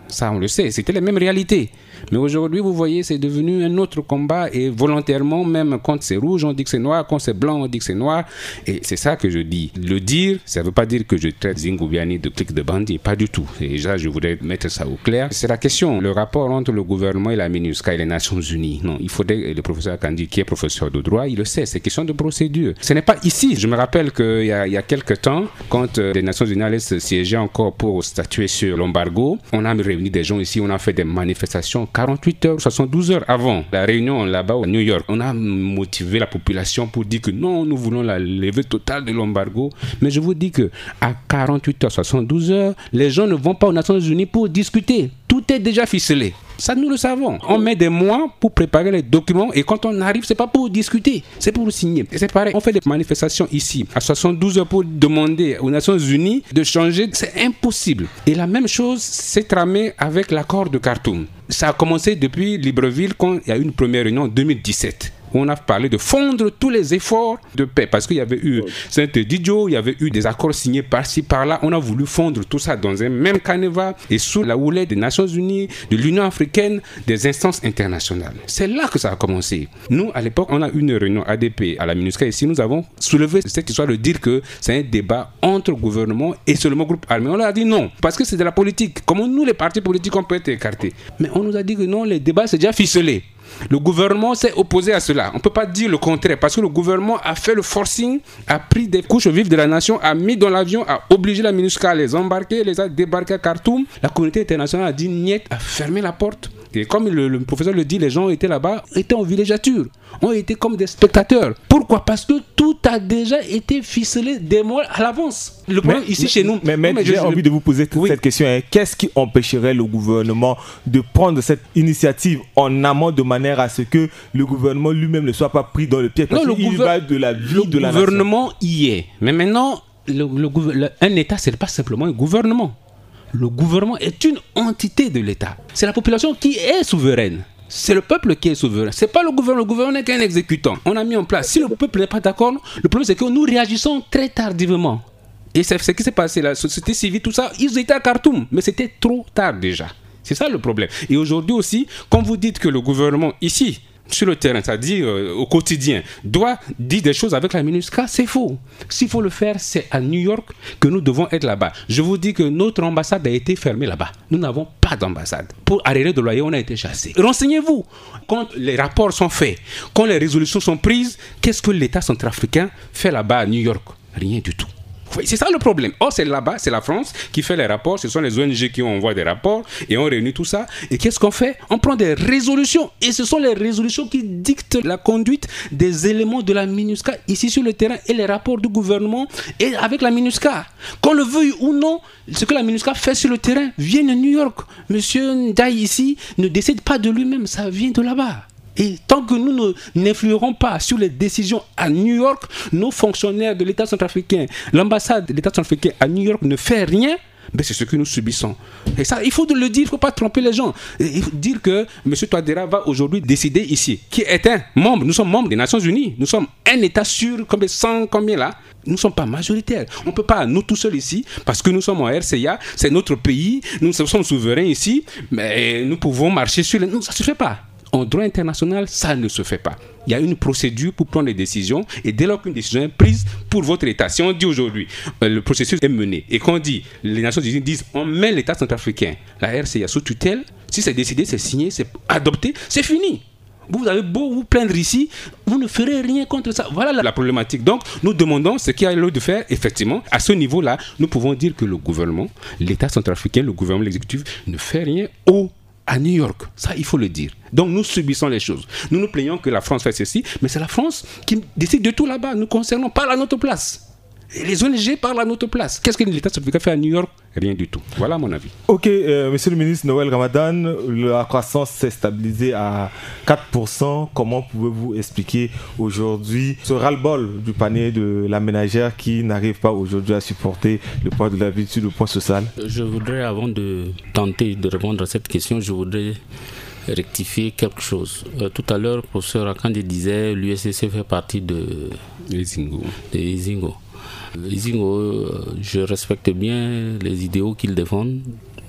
Ça, on le sait, c'était les mêmes réalités. Mais aujourd'hui, vous voyez, c'est devenu un autre combat et volontairement, même quand c'est rouge, on dit que c'est noir, quand c'est blanc, on dit que c'est noir. Et c'est ça que je dis. Le dire, ça ne veut pas dire que je traite Zingobiani de clique de bandit, pas du tout. Et déjà, je voudrais mettre ça au clair. C'est la question, le rapport entre le gouvernement et la MINUSCA et les Nations Unies. Non, il faudrait, le professeur Kandi, qui est professeur de droit, il le sait, c'est question de procédure. Ce n'est pas ici. Je me rappelle qu'il y a quelques temps, quand les Nations Unies allaient se siéger encore pour statuer sur l'embargo, on a réuni des gens ici, on a fait des manifestations 48 heures, 72 heures avant la réunion là-bas à New York. On a motivé la population pour dire que non, nous voulons la levée totale de l'embargo. Mais je vous dis que à 48 heures, 72 heures, les gens ne vont pas aux Nations Unies pour discuter. Tout est déjà ficelé. Ça, nous le savons. On met des mois pour préparer les documents et quand on arrive, c'est pas pour discuter, c'est pour signer. Et c'est pareil, on fait des manifestations ici à 72 heures pour demander aux Nations Unies de changer. C'est impossible. Et la même chose s'est tramée avec l'accord de Khartoum. Ça a commencé depuis Libreville quand il y a eu une première réunion en 2017. On a parlé de fondre tous les efforts de paix parce qu'il y avait eu Saint-Didio, il y avait eu des accords signés par-ci, par-là. On a voulu fondre tout ça dans un même canevas et sous la houlette des Nations Unies, de l'Union africaine, des instances internationales. C'est là que ça a commencé. Nous, à l'époque, on a eu une réunion ADP à la MINUSCA ici. Nous avons soulevé cette histoire de dire que c'est un débat entre gouvernement et seulement groupe armé. On leur a dit non, parce que c'est de la politique. Comment nous, les partis politiques, on peut être écartés. Mais on nous a dit que non, les débats, c'est déjà ficelé. Le gouvernement s'est opposé à cela. On ne peut pas dire le contraire parce que le gouvernement a fait le forcing, a pris des couches vives de la nation, a mis dans l'avion, a obligé la MINUSCA à les embarquer, les a débarqués à Khartoum. La communauté internationale a dit niet, a fermé la porte. Et comme le professeur le dit, les gens étaient là-bas, étaient en villégiature, ont été comme des spectateurs. Pourquoi ? Parce que tout a déjà été ficelé des mois à l'avance. Le problème ici chez nous... Mais j'ai envie de vous poser cette question. Hein. Qu'est-ce qui empêcherait le gouvernement de prendre cette initiative en amont de manière à ce que le gouvernement lui-même ne soit pas pris dans le piège ? Parce qu'il va de la vie de la nation. Le gouvernement y est. Mais maintenant, un État, ce n'est pas simplement un gouvernement. Le gouvernement est une entité de l'État. C'est la population qui est souveraine. C'est le peuple qui est souverain. C'est pas le gouvernement. Le gouvernement n'est qu'un exécutant. On a mis en place. Si le peuple n'est pas d'accord, le problème c'est que nous réagissons très tardivement. Et c'est ce qui s'est passé. La société civile, tout ça, ils étaient à Khartoum. Mais c'était trop tard déjà. C'est ça le problème. Et aujourd'hui aussi, quand vous dites que le gouvernement ici, sur le terrain, c'est-à-dire au quotidien, doit dire des choses avec la MINUSCA, c'est faux. S'il faut le faire, c'est à New York que nous devons être là-bas. Je vous dis que notre ambassade a été fermée là-bas. Nous n'avons pas d'ambassade. Pour arrêter de loyer, on a été chassés. Renseignez-vous. Quand les rapports sont faits, quand les résolutions sont prises, qu'est-ce que l'État centrafricain fait là-bas à New York ? Rien du tout. C'est ça le problème. Or, c'est là-bas, c'est la France qui fait les rapports. Ce sont les ONG qui envoient des rapports et on réunit tout ça. Et qu'est-ce qu'on fait ? On prend des résolutions. Et ce sont les résolutions qui dictent la conduite des éléments de la MINUSCA ici sur le terrain et les rapports du gouvernement et avec la MINUSCA. Qu'on le veuille ou non, ce que la MINUSCA fait sur le terrain vient de New York. Monsieur Ndiaye ici ne décide pas de lui-même, ça vient de là-bas. Et tant que nous n'influerons pas sur les décisions à New York, nos fonctionnaires de l'État centrafricain, l'ambassade de l'État centrafricain à New York ne fait rien, ben c'est ce que nous subissons. Et ça, il faut le dire, il ne faut pas tromper les gens. Il faut dire que M. Touadéra va aujourd'hui décider ici, qui est un membre, nous sommes membres des Nations Unies, nous sommes un État sur combien, 100, combien là ? Nous ne sommes pas majoritaires. On ne peut pas, nous tout seuls ici, parce que nous sommes en RCA, c'est notre pays, nous sommes souverains ici, mais nous pouvons marcher sur les... Non, ça ne se fait pas. En droit international, ça ne se fait pas. Il y a une procédure pour prendre des décisions et dès lors qu'une décision est prise pour votre État, si on dit aujourd'hui, le processus est mené et qu'on dit, les Nations Unies disent, on met l'État centrafricain, la RCA sous tutelle, si c'est décidé, c'est signé, c'est adopté, c'est fini. Vous avez beau vous plaindre ici, vous ne ferez rien contre ça. Voilà la problématique. Donc, nous demandons ce qu'il y a lieu de faire. Effectivement, à ce niveau-là, nous pouvons dire que le gouvernement, l'État centrafricain, le gouvernement, l'exécutif, ne fait rien à New York. Ça, il faut le dire. Donc, nous subissons les choses. Nous nous plaignons que la France fait ceci, mais c'est la France qui décide de tout là-bas. Nous concernons, parle à notre place. Et les ONG parlent à notre place. Qu'est-ce que l'État centrafricain fait à New York ? Rien du tout. Voilà mon avis. Ok, monsieur le ministre Noël Ramadan, la croissance s'est stabilisée à 4%. Comment pouvez-vous expliquer aujourd'hui ce ras-le-bol du panier de la ménagère qui n'arrive pas aujourd'hui à supporter le poids de la vie sur le point social ? Je voudrais, avant de tenter de répondre à cette question, je voudrais rectifier quelque chose. Tout à l'heure, le professeur Akande disait l'USCC fait partie de Izingo. Izingo, je respecte bien les idéaux qu'ils défendent,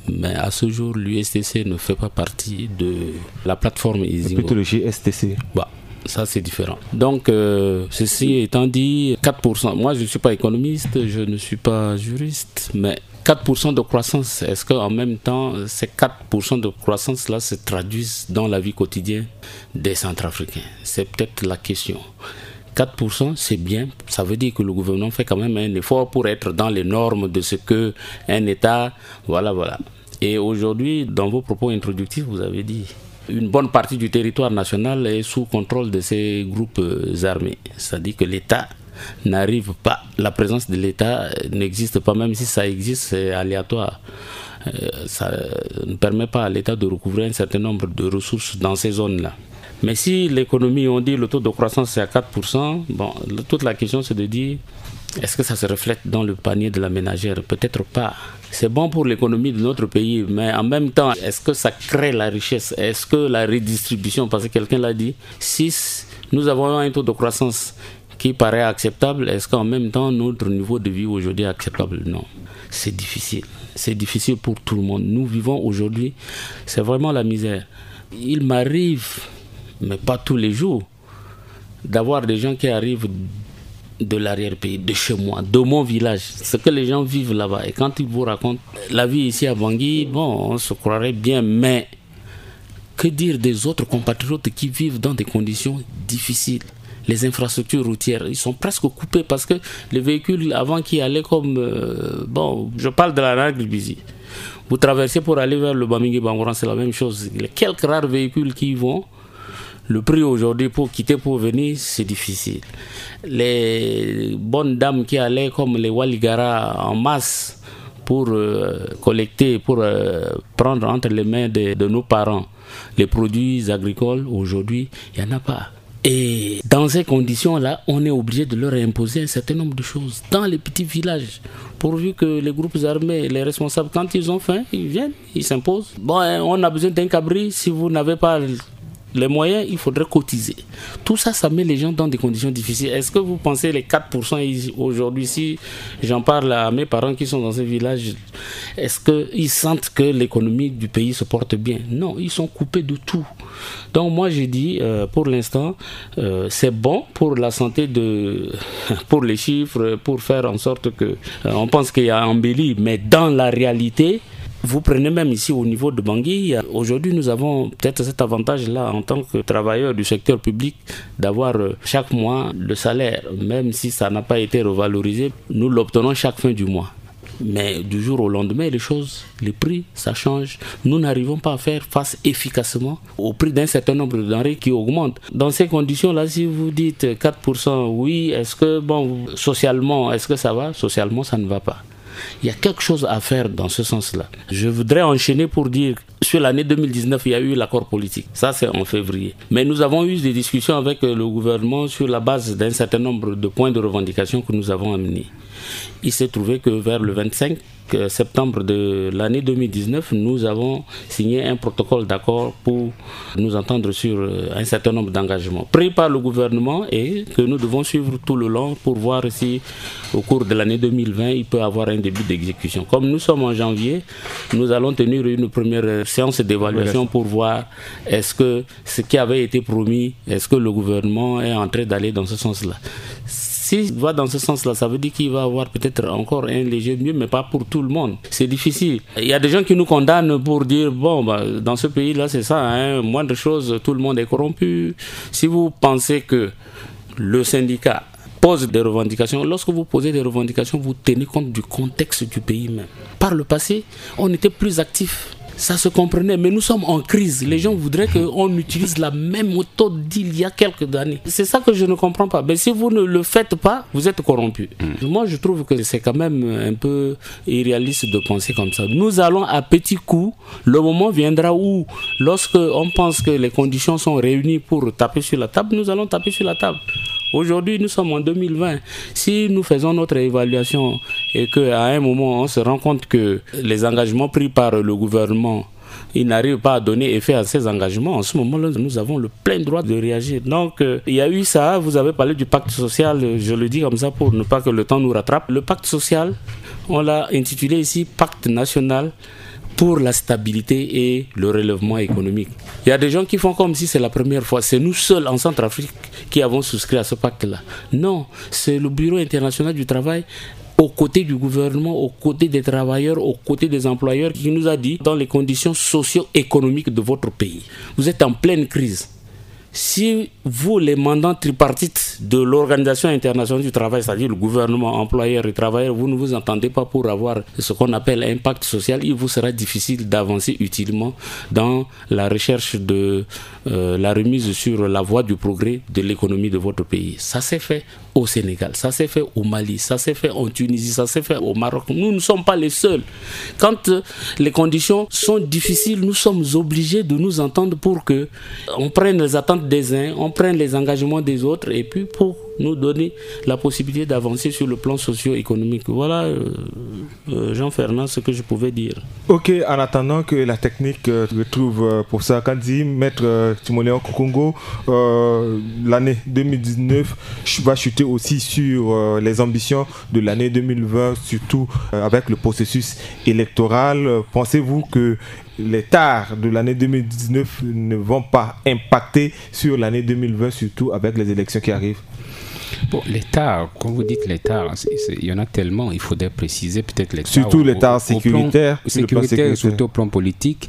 mais à ce jour, l'USTC ne fait pas partie de la plateforme Easingo. Plutôt le GSTC. Bah, ça c'est différent. Donc, ceci étant dit, 4%, moi je ne suis pas économiste, je ne suis pas juriste, mais 4% de croissance, est-ce qu'en même temps, ces 4% de croissance-là se traduisent dans la vie quotidienne des Centrafricains? C'est peut-être la question. 4%, c'est bien, ça veut dire que le gouvernement fait quand même un effort pour être dans les normes de ce qu'un État, voilà. Et aujourd'hui, dans vos propos introductifs, vous avez dit une bonne partie du territoire national est sous contrôle de ces groupes armés. C'est-à-dire que l'État n'arrive pas, la présence de l'État n'existe pas, même si ça existe, c'est aléatoire. Ça ne permet pas à l'État de recouvrer un certain nombre de ressources dans ces zones-là. Mais si l'économie, on dit le taux de croissance c'est à 4%, bon, toute la question c'est de dire, est-ce que ça se reflète dans le panier de la ménagère? Peut-être pas. C'est bon pour l'économie de notre pays, mais en même temps, est-ce que ça crée la richesse? Est-ce que la redistribution, parce que quelqu'un l'a dit, si nous avons un taux de croissance qui paraît acceptable, est-ce qu'en même temps notre niveau de vie aujourd'hui est acceptable? Non, c'est difficile. C'est difficile pour tout le monde. Nous vivons aujourd'hui, c'est vraiment la misère. Il m'arrive, mais pas tous les jours, d'avoir des gens qui arrivent de l'arrière-pays, de chez moi, de mon village, ce que les gens vivent là-bas. Et quand ils vous racontent la vie ici à Bangui, bon, on se croirait bien, mais que dire des autres compatriotes qui vivent dans des conditions difficiles? Les infrastructures routières, ils sont presque coupés parce que les véhicules avant qui allaient comme... bon, je parle de la Nagribizi. Vous traversez pour aller vers le Bamingui-Bangoran, c'est la même chose. Les quelques rares véhicules qui y vont, le prix aujourd'hui pour quitter, pour venir, c'est difficile. Les bonnes dames qui allaient comme les Waligara en masse pour collecter, pour prendre entre les mains de nos parents les produits agricoles, aujourd'hui, il n'y en a pas. Et dans ces conditions-là, on est obligé de leur imposer un certain nombre de choses dans les petits villages, pourvu que les groupes armés, les responsables, quand ils ont faim, ils viennent, ils s'imposent. Bon, on a besoin d'un cabri, si vous n'avez pas les moyens, il faudrait cotiser. Tout ça, ça met les gens dans des conditions difficiles. Est-ce que vous pensez les 4% aujourd'hui, si j'en parle à mes parents qui sont dans ces villages, est-ce qu'ils sentent que l'économie du pays se porte bien? Non, ils sont coupés de tout. Donc moi j'ai dit, pour l'instant, c'est bon pour la santé, pour les chiffres, pour faire en sorte que on pense qu'il y a embelli, mais dans la réalité, vous prenez même ici au niveau de Bangui, aujourd'hui nous avons peut-être cet avantage-là en tant que travailleurs du secteur public d'avoir chaque mois le salaire, même si ça n'a pas été revalorisé, nous l'obtenons chaque fin du mois. Mais du jour au lendemain, les prix, ça change. Nous n'arrivons pas à faire face efficacement au prix d'un certain nombre de denrées qui augmentent. Dans ces conditions-là, si vous dites 4%, oui, est-ce que, bon, socialement, est-ce que ça va? Socialement, ça ne va pas. Il y a quelque chose à faire dans ce sens-là. Je voudrais enchaîner pour dire, sur l'année 2019, il y a eu l'accord politique. Ça, c'est en février. Mais nous avons eu des discussions avec le gouvernement sur la base d'un certain nombre de points de revendication que nous avons amenés. Il s'est trouvé que vers le 25 septembre de l'année 2019, nous avons signé un protocole d'accord pour nous entendre sur un certain nombre d'engagements pris par le gouvernement et que nous devons suivre tout le long pour voir si au cours de l'année 2020, il peut avoir un début d'exécution. Comme nous sommes en janvier, nous allons tenir une première séance d'évaluation pour voir est-ce que ce qui avait été promis, est-ce que le gouvernement est en train d'aller dans ce sens-là. S'il va dans ce sens-là, ça veut dire qu'il va avoir peut-être encore un léger mieux, mais pas pour tout le monde. C'est difficile. Il y a des gens qui nous condamnent pour dire, bon, dans ce pays-là, c'est ça, hein, moindre chose, tout le monde est corrompu. Si vous pensez que le syndicat pose des revendications, lorsque vous posez des revendications, vous tenez compte du contexte du pays même. Par le passé, on était plus actifs. Ça se comprenait, mais nous sommes en crise. Les gens voudraient qu'on utilise la même méthode d'il y a quelques années. C'est ça que je ne comprends pas. Mais si vous ne le faites pas, vous êtes corrompu. Moi, je trouve que c'est quand même un peu irréaliste de penser comme ça. Nous allons à petits coups. Le moment viendra où, lorsque on pense que les conditions sont réunies pour taper sur la table, nous allons taper sur la table. Aujourd'hui, nous sommes en 2020. Si nous faisons notre évaluation et qu'à un moment, on se rend compte que les engagements pris par le gouvernement, ils n'arrivent pas à donner effet à ces engagements, en ce moment-là, nous avons le plein droit de réagir. Donc, il y a eu ça. Vous avez parlé du pacte social, je le dis comme ça pour ne pas que le temps nous rattrape. Le pacte social, on l'a intitulé ici Pacte national pour la stabilité et le relèvement économique. Il y a des gens qui font comme si c'est la première fois. C'est nous seuls en Centrafrique qui avons souscrit à ce pacte-là. Non, c'est le Bureau international du travail, aux côtés du gouvernement, aux côtés des travailleurs, aux côtés des employeurs, qui nous a dit, dans les conditions socio-économiques de votre pays, vous êtes en pleine crise. Si vous, les mandants tripartites de l'Organisation internationale du travail, c'est-à-dire le gouvernement, employeur et travailleurs, vous ne vous entendez pas pour avoir ce qu'on appelle impact social, il vous sera difficile d'avancer utilement dans la recherche de la remise sur la voie du progrès de l'économie de votre pays. Ça s'est fait au Sénégal, ça s'est fait au Mali, ça s'est fait en Tunisie, ça s'est fait au Maroc. Nous ne sommes pas les seuls. Quand les conditions sont difficiles, nous sommes obligés de nous entendre pour que on prenne les attentes des uns, on prenne les engagements des autres, et puis pour nous donner la possibilité d'avancer sur le plan socio-économique. Voilà, Jean-Fernand, ce que je pouvais dire. Ok, en attendant que la technique retrouve pour ça, quand dit Maître Timoléon Kokongo, l'année 2019 va chuter aussi sur les ambitions de l'année 2020, surtout avec le processus électoral. Pensez-vous que les tares de l'année 2019 ne vont pas impacter sur l'année 2020, surtout avec les élections qui arrivent? Bon, les tares, quand vous dites les tares, il y en a tellement, il faudrait préciser peut-être les tares. Surtout les tares sécuritaires. Sécuritaires, surtout au plan politique.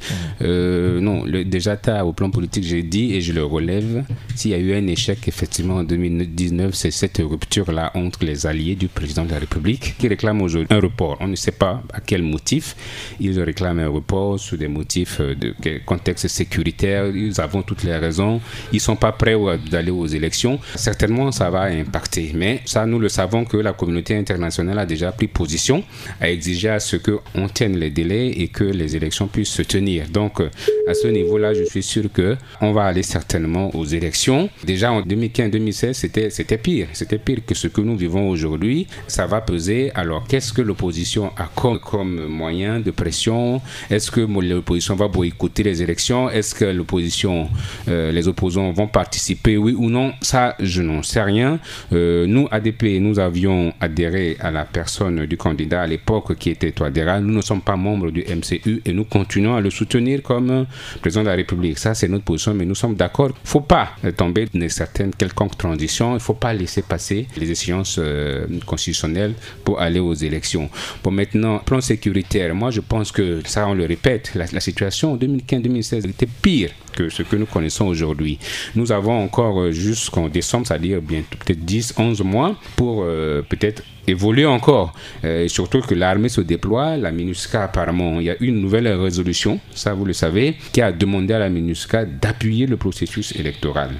Non, déjà tares au plan politique, j'ai dit et je le relève. S'il y a eu un échec, effectivement, en 2019, c'est cette rupture-là entre les alliés du président de la République qui réclament aujourd'hui un report. On ne sait pas à quel motif. Ils réclament un report sous des motifs de contexte sécuritaire. Ils avons toutes les raisons. Ils ne sont pas prêts d'aller aux élections. Certainement, ça va impacter. Mais ça, nous le savons que la communauté internationale a déjà pris position à exiger à ce qu'on tienne les délais et que les élections puissent se tenir. Donc, à ce niveau-là, je suis sûr qu'on va aller certainement aux élections. Déjà, en 2015-2016, c'était pire. C'était pire que ce que nous vivons aujourd'hui. Ça va peser. Alors, qu'est-ce que l'opposition a comme moyen de pression? Est-ce que l'opposition va boycotter les élections? Est-ce que l'opposition, les opposants vont participer, oui ou non? Ça, je n'en sais rien. Nous, ADP, nous avions adhéré à la personne du candidat à l'époque qui était Touadéra. Nous ne sommes pas membres du MCU et nous continuons à le soutenir comme président de la République. Ça, c'est notre position, mais nous sommes d'accord. Il ne faut pas tomber dans une certaine quelconque transition. Il ne faut pas laisser passer les échéances constitutionnelles pour aller aux élections. Bon, maintenant, plan sécuritaire, moi, je pense que, ça, on le répète, la situation en 2015-2016 était pire que ce que nous connaissons aujourd'hui. Nous avons encore jusqu'en décembre, c'est-à-dire bientôt peut-être 10-11 mois pour peut-être évoluer encore. Surtout que l'armée se déploie. La MINUSCA, apparemment, il y a une nouvelle résolution, ça vous le savez, qui a demandé à la MINUSCA d'appuyer le processus électoral,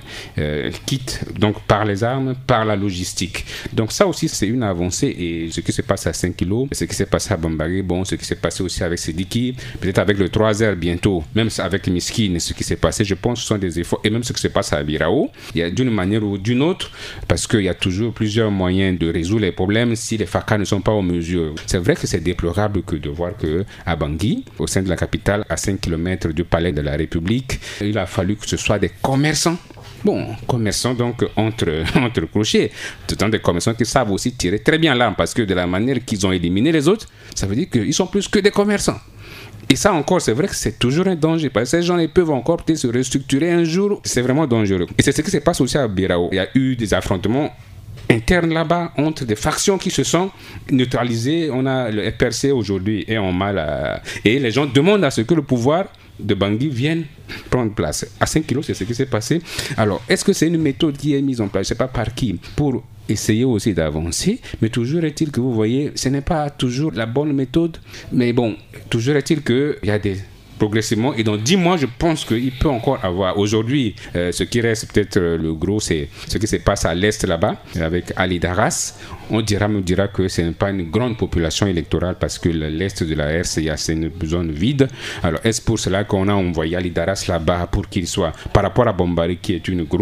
quitte donc par les armes, par la logistique. Donc ça aussi, c'est une avancée. Et ce qui se passe à 5 kilos, ce qui s'est passé à Bambari, bon, ce qui s'est passé aussi avec Sediki, peut-être avec le 3R bientôt, même avec Miskine, ce qui s'est passé, je pense, ce sont des efforts. Et même ce qui se passe à Birao, il y a d'une manière ou d'une autre, parce qu'il y a toujours plusieurs moyens de résoudre les problèmes si les FACA ne sont pas aux mesures. C'est vrai que c'est déplorable que de voir qu'à Bangui, au sein de la capitale, à 5 km du palais de la République, il a fallu que ce soit des commerçants. Bon, commerçants donc entre crochets, tout temps des commerçants qui savent aussi tirer très bien l'arme, parce que de la manière qu'ils ont éliminé les autres, ça veut dire qu'ils sont plus que des commerçants. Et ça encore, c'est vrai que c'est toujours un danger, parce que ces gens ils peuvent encore peut-être se restructurer un jour, c'est vraiment dangereux. Et c'est ce qui se passe aussi à Birao. Il y a eu des affrontements internes là-bas entre des factions qui se sont neutralisées. On a le FRC aujourd'hui et en mal et les gens demandent à ce que le pouvoir de Bangui vienne prendre place. À 5 kilos, c'est ce qui s'est passé. Alors, est-ce que c'est une méthode qui est mise en place, je ne sais pas par qui, pour essayer aussi d'avancer, mais toujours est-il que vous voyez, ce n'est pas toujours la bonne méthode, mais bon, toujours est-il qu'il y a des progressivement, et dans 10 mois, je pense qu'il peut encore avoir. Aujourd'hui, ce qui reste peut-être le gros, c'est ce qui se passe à l'Est là-bas, avec Ali Daras. On me dira que ce n'est pas une grande population électorale parce que l'Est de la RCA, c'est une zone vide. Alors, est-ce pour cela qu'on a envoyé Ali Daras là-bas pour qu'il soit, par rapport à Bambari, qui est un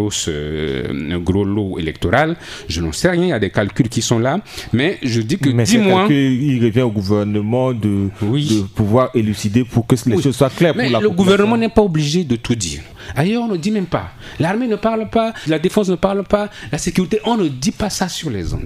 gros lot électoral? Je n'en sais rien, il y a des calculs qui sont là, mais je dis que 10 mois... Il revient au gouvernement de pouvoir élucider pour que les choses soient claires pour la population. Le gouvernement n'est pas obligé de tout dire. Ailleurs, on ne dit même pas. L'armée ne parle pas, la défense ne parle pas, la sécurité, on ne dit pas ça sur les ondes.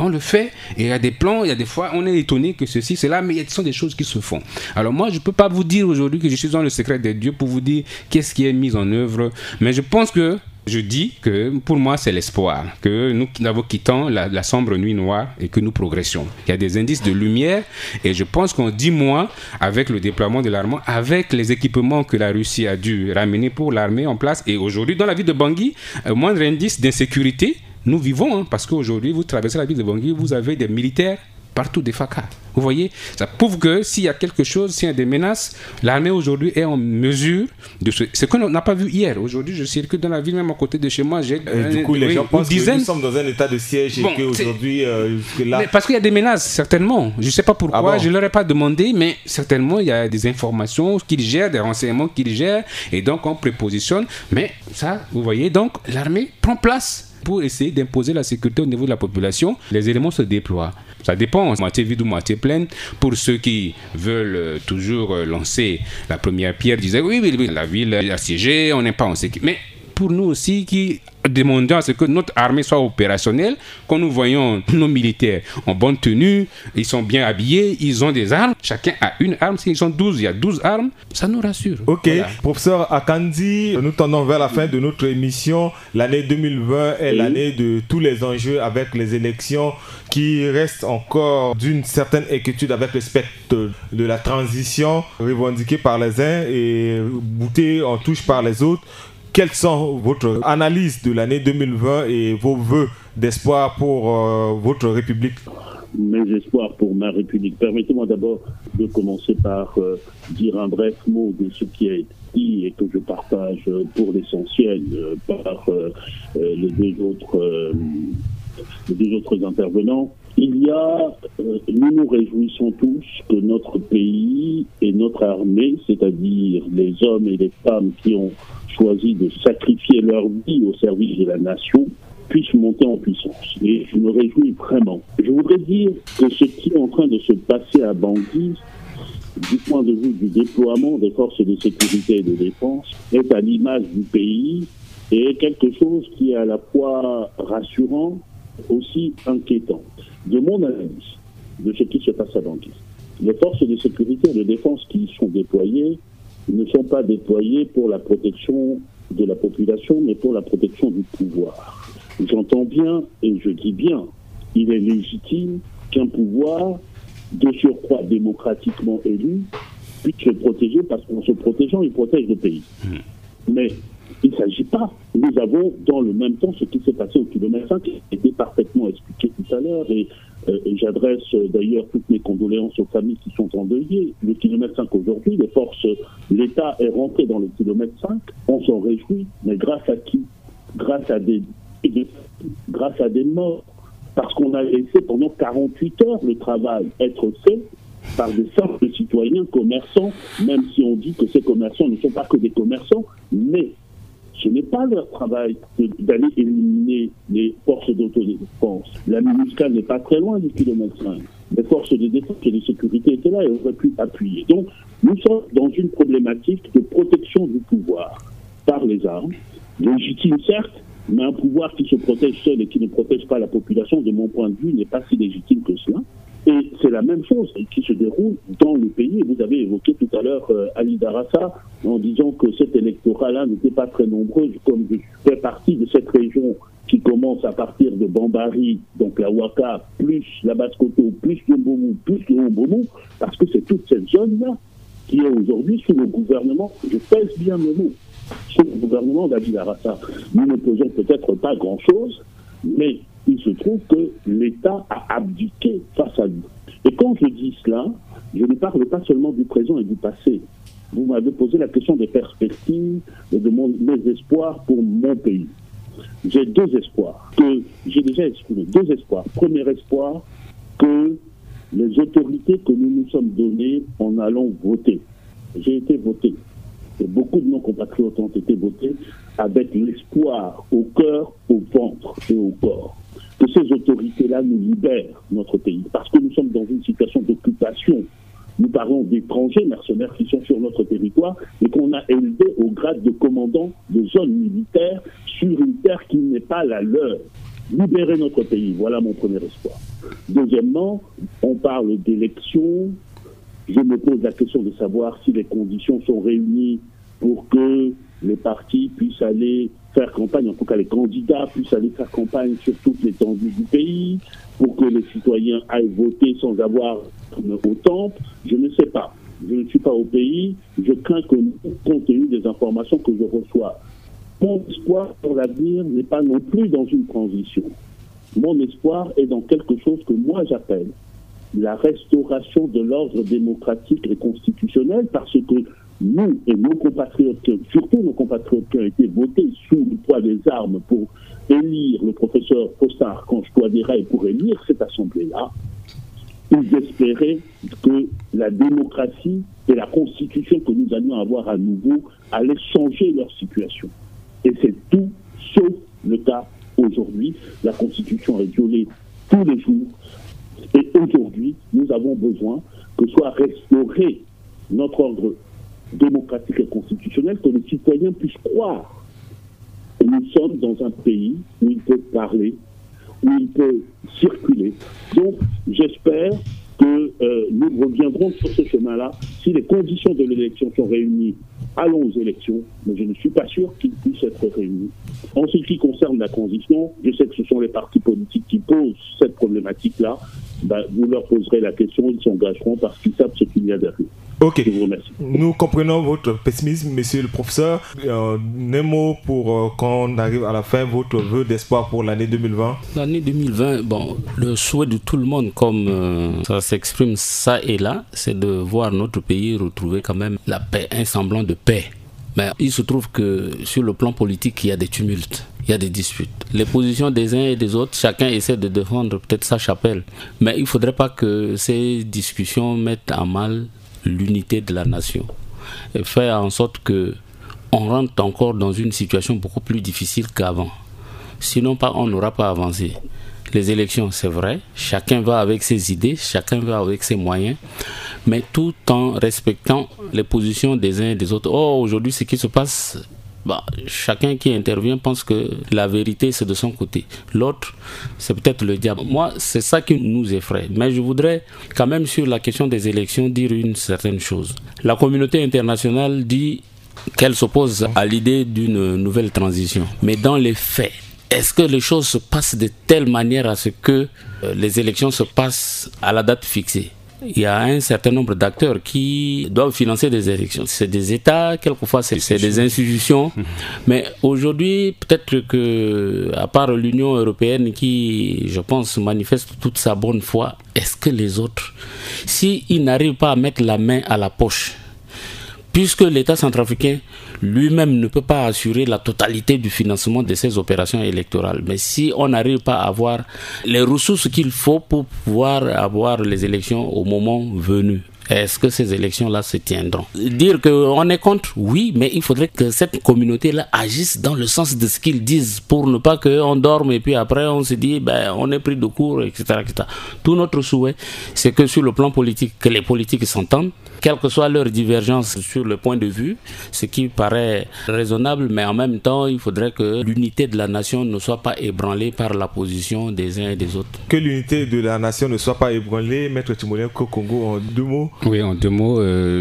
On le fait, et il y a des plans, il y a des fois, on est étonné que ceci, cela, mais ce sont des choses qui se font. Alors moi, je ne peux pas vous dire aujourd'hui que je suis dans le secret des dieux pour vous dire qu'est-ce qui est mis en œuvre, mais je pense que je dis que pour moi c'est l'espoir, que nous avons quittant la sombre nuit noire et que nous progressions. Il y a des indices de lumière et je pense qu'en 10 mois, avec le déploiement de l'armée, avec les équipements que la Russie a dû ramener pour l'armée en place, et aujourd'hui dans la ville de Bangui, moindre indice d'insécurité, nous vivons, parce qu'aujourd'hui vous traversez la ville de Bangui, vous avez des militaires partout, des FACA. Vous voyez, ça prouve que s'il y a quelque chose, s'il y a des menaces, l'armée aujourd'hui est en mesure de ce qu'on n'a pas vu hier. Aujourd'hui, je circule dans la ville, même à côté de chez moi, j'ai du coup, les gens pensent que nous sommes dans un état de siège et qu'aujourd'hui, là... Parce qu'il y a des menaces, certainement. Je ne sais pas pourquoi, je ne leur ai pas demandé, mais certainement, il y a des informations qu'ils gèrent, des renseignements qu'ils gèrent, et donc on prépositionne. Mais ça, vous voyez, donc l'armée prend place pour essayer d'imposer la sécurité au niveau de la population. Les éléments se déploient. Ça dépend, moitié vide ou moitié pleine. Pour ceux qui veulent toujours lancer la première pierre, disaient oui, la ville est assiégée, on n'est pas en sécurité. Mais pour nous aussi qui demandons à ce que notre armée soit opérationnelle, quand nous voyons nos militaires en bonne tenue, ils sont bien habillés, ils ont des armes, chacun a une arme, s'ils sont 12, il y a 12 armes, ça nous rassure. Ok, voilà. Professeur Akandi, nous tendons vers la fin de notre émission. L'année 2020 est l'année de tous les enjeux avec les élections qui restent encore d'une certaine inquiétude avec le spectre de la transition revendiquée par les uns et boutée en touche par les autres. Quelles sont votre analyse de l'année 2020 et vos vœux d'espoir pour votre République? Mes espoirs pour ma République. Permettez-moi d'abord de commencer par dire un bref mot de ce qui a été dit et que je partage pour l'essentiel par les deux autres intervenants. Nous nous réjouissons tous que notre pays et notre armée, c'est-à-dire les hommes et les femmes qui ont choisi de sacrifier leur vie au service de la nation, puissent monter en puissance. Et je me réjouis vraiment. Je voudrais dire que ce qui est en train de se passer à Bangui, du point de vue du déploiement des forces de sécurité et de défense, est à l'image du pays et est quelque chose qui est à la fois rassurant, aussi inquiétant. De mon analyse de ce qui se passe à Bangui, les forces de sécurité et de défense qui y sont déployées ne sont pas déployées pour la protection de la population, mais pour la protection du pouvoir. J'entends bien, et je dis bien, il est légitime qu'un pouvoir, de surcroît démocratiquement élu, puisse se protéger, parce qu'en se protégeant, il protège le pays. Mais il ne s'agit pas. Nous avons dans le même temps ce qui s'est passé au kilomètre 5, qui a été parfaitement expliqué tout à l'heure, et j'adresse d'ailleurs toutes mes condoléances aux familles qui sont endeuillées. Le kilomètre 5 aujourd'hui, l'État est rentré dans le kilomètre 5, on s'en réjouit, mais grâce à qui? Grâce à des morts, parce qu'on a laissé pendant 48 heures le travail être fait par des simples citoyens commerçants, même si on dit que ces commerçants ne sont pas que des commerçants, mais ce n'est pas leur travail d'aller éliminer les forces d'autodéfense. La MINUSCA n'est pas très loin du kilomètre 5. Les forces de défense et de sécurité étaient là et auraient pu appuyer. Donc, nous sommes dans une problématique de protection du pouvoir par les armes, légitime certes, mais un pouvoir qui se protège seul et qui ne protège pas la population, de mon point de vue, n'est pas si légitime que cela. Et c'est la même chose qui se déroule dans le pays. Vous avez évoqué tout à l'heure Ali Darassa en disant que cet électorat-là n'était pas très nombreux, comme je fais partie de cette région qui commence à partir de Bambari, donc la Ouaka, plus la Basse-Koto, plus le Mbomou, plus le Mbomou, parce que c'est toute cette zone-là qui est aujourd'hui sous le gouvernement, je pèse bien mes mots, sous le gouvernement d'Ali Darassa. Nous ne pesons peut-être pas grand-chose, mais il se trouve que l'État a abdiqué face à lui. Et quand je dis cela, je ne parle pas seulement du présent et du passé. Vous m'avez posé la question des perspectives et de mes espoirs pour mon pays. J'ai deux espoirs, que j'ai déjà exprimé. Deux espoirs. Premier espoir, que les autorités que nous nous sommes données en allant voter. J'ai été voté. Et beaucoup de nos compatriotes ont été votés avec l'espoir au cœur, au ventre et au corps. Que ces autorités-là nous libèrent notre pays. Parce que nous sommes dans une situation d'occupation. Nous parlons d'étrangers mercenaires qui sont sur notre territoire et qu'on a élevés au grade de commandant de zone militaire sur une terre qui n'est pas la leur. Libérer notre pays, voilà mon premier espoir. Deuxièmement, on parle d'élections. Je me pose la question de savoir si les conditions sont réunies pour que les partis puissent aller faire campagne, en tout cas les candidats puissent aller faire campagne sur toute l'étendue du pays, pour que les citoyens aillent voter sans avoir au temple. Je ne sais pas. Je ne suis pas au pays. Je crains que, compte tenu des informations que je reçois, mon espoir pour l'avenir n'est pas non plus dans une transition. Mon espoir est dans quelque chose que moi j'appelle la restauration de l'ordre démocratique et constitutionnel, parce que nous et nos compatriotes, surtout nos compatriotes qui ont été votés sous le poids des armes pour élire le professeur Faustin Archange Touadéra et pour élire cette assemblée-là, ils espéraient que la démocratie et la constitution que nous allions avoir à nouveau allaient changer leur situation. Et c'est tout sauf le cas aujourd'hui. La constitution est violée tous les jours. Et aujourd'hui, nous avons besoin que soit restauré notre ordre démocratique et constitutionnel, que les citoyens puissent croire que nous sommes dans un pays où ils peuvent parler, où ils peuvent circuler. Donc, j'espère que nous reviendrons sur ce chemin-là. Si les conditions de l'élection sont réunies, allons aux élections, mais je ne suis pas sûr qu'ils puissent être réunis. En ce qui concerne la transition, je sais que ce sont les partis politiques qui posent cette problématique-là. Vous leur poserez la question, ils s'engageront parce qu'ils savent ce qu'il y a derrière. Ok, je vous remercie. Nous comprenons votre pessimisme, monsieur le professeur. Un mot pour quand on arrive à la fin, votre vœu d'espoir pour l'année 2020. L'année 2020, le souhait de tout le monde, comme ça s'exprime ça et là, c'est de voir notre pays retrouver quand même la paix, un semblant de paix. Mais il se trouve que sur le plan politique, il y a des tumultes, il y a des disputes. Les positions des uns et des autres, chacun essaie de défendre peut-être sa chapelle. Mais il ne faudrait pas que ces discussions mettent à mal l'unité de la nation et faire en sorte que on rentre encore dans une situation beaucoup plus difficile qu'avant. Sinon, on n'aura pas avancé. Les élections, c'est vrai, chacun va avec ses idées, chacun va avec ses moyens, mais tout en respectant les positions des uns et des autres. Aujourd'hui, ce qui se passe, chacun qui intervient pense que la vérité, c'est de son côté. L'autre, c'est peut-être le diable. Moi, c'est ça qui nous effraie. Mais je voudrais quand même, sur la question des élections, dire une certaine chose. La communauté internationale dit qu'elle s'oppose à l'idée d'une nouvelle transition. Mais dans les faits, est-ce que les choses se passent de telle manière à ce que les élections se passent à la date fixée? Il y a un certain nombre d'acteurs qui doivent financer des élections. C'est des États, quelquefois c'est des institutions. Mais aujourd'hui, peut-être que, à part l'Union européenne qui, je pense, manifeste toute sa bonne foi, est-ce que les autres, s'ils n'arrivent pas à mettre la main à la poche, puisque l'État centrafricain lui-même ne peut pas assurer la totalité du financement de ces opérations électorales. Mais si on n'arrive pas à avoir les ressources qu'il faut pour pouvoir avoir les élections au moment venu, est-ce que ces élections-là se tiendront? Dire qu'on est contre, oui, mais il faudrait que cette communauté-là agisse dans le sens de ce qu'ils disent pour ne pas qu'on dorme et puis après on se dit on est pris de court, etc., etc. Tout notre souhait, c'est que sur le plan politique, que les politiques s'entendent, quelle que soit leur divergence sur le point de vue, ce qui paraît raisonnable, mais en même temps, il faudrait que l'unité de la nation ne soit pas ébranlée par la position des uns et des autres. Que l'unité de la nation ne soit pas ébranlée, Maître Timolenko Congo, en 2 mots. Oui, en 2 mots,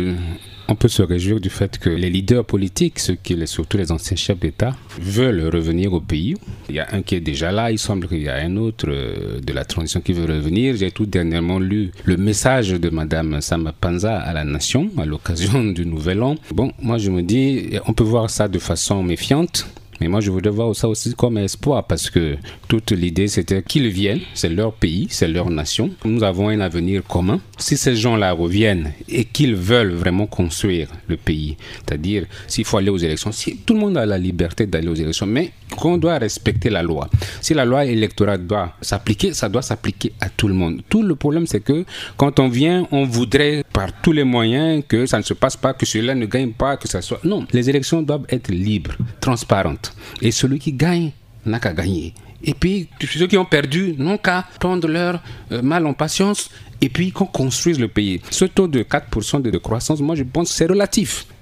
on peut se réjouir du fait que les leaders politiques, surtout les anciens chefs d'État, veulent revenir au pays. Il y a un qui est déjà là, il semble qu'il y a un autre de la transition qui veut revenir. J'ai tout dernièrement lu le message de Madame Sama Panza à la nation à l'occasion du Nouvel An. Moi je me dis, on peut voir ça de façon méfiante. Mais moi, je voudrais voir ça aussi comme un espoir parce que toute l'idée, c'était qu'ils viennent, c'est leur pays, c'est leur nation. Nous avons un avenir commun. Si ces gens-là reviennent et qu'ils veulent vraiment construire le pays, c'est-à-dire s'il faut aller aux élections, si tout le monde a la liberté d'aller aux élections, mais qu'on doit respecter la loi. Si la loi électorale doit s'appliquer, ça doit s'appliquer à tout le monde. Tout le problème, c'est que quand on vient, on voudrait par tous les moyens que ça ne se passe pas, que cela ne gagne pas, que ça soit... Non, les élections doivent être libres, transparentes. Et celui qui gagne n'a qu'à gagner. Et puis, ceux qui ont perdu n'ont qu'à prendre leur mal en patience et puis qu'on construise le pays. Ce taux de 4% de croissance, moi je pense que c'est relatif.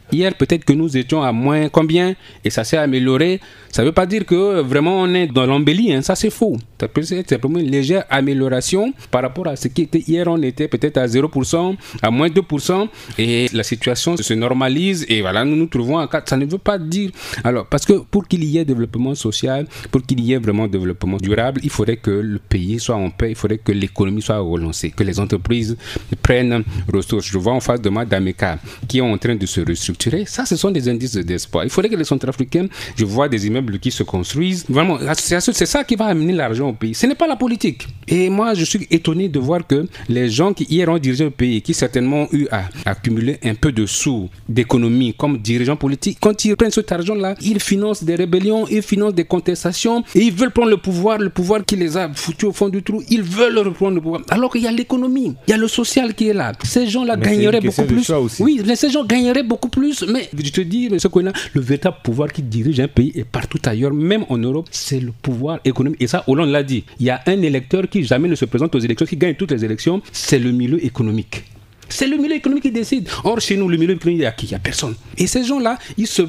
Hier, peut-être que nous étions à moins combien et ça s'est amélioré. Ça ne veut pas dire que vraiment on est dans l'embellie, hein. Ça c'est faux. Ça peut être simplement une légère amélioration par rapport à ce qui était hier. On était peut-être à 0%, à moins 2% et la situation se normalise et voilà, nous nous trouvons à 4. Ça ne veut pas dire... Alors, parce que pour qu'il y ait développement social, pour qu'il y ait vraiment développement durable, il faudrait que le pays soit en paix, il faudrait que l'économie soit relancée, que les entreprises prennent ressources. Je vois en face de moi Dameka qui est en train de se restructurer. Ça, ce sont des indices d'espoir. Il faudrait que les Centrafricains, je vois des immeubles qui se construisent. Vraiment, c'est ça qui va amener l'argent au pays. Ce n'est pas la politique. Et moi, je suis étonné de voir que les gens qui hier ont dirigé le pays, qui certainement ont eu à accumuler un peu de sous d'économie comme dirigeants politiques, quand ils prennent cet argent-là, ils financent des rébellions, ils financent des contestations et ils veulent prendre le pouvoir qui les a foutus au fond du trou. Ils veulent reprendre le pouvoir. Alors qu'il y a l'économie, il y a le social qui est là. Ces gens-là gagneraient beaucoup plus. Oui, ces gens gagneraient beaucoup plus. Mais je te dis, M. Kouena, le véritable pouvoir qui dirige un pays et partout ailleurs, même en Europe, c'est le pouvoir économique. Et ça, Hollande l'a dit. Il y a un électeur qui jamais ne se présente aux élections, qui gagne toutes les élections, c'est le milieu économique. C'est le milieu économique qui décide. Or, chez nous, le milieu économique, il n'y a personne. Et ces gens-là,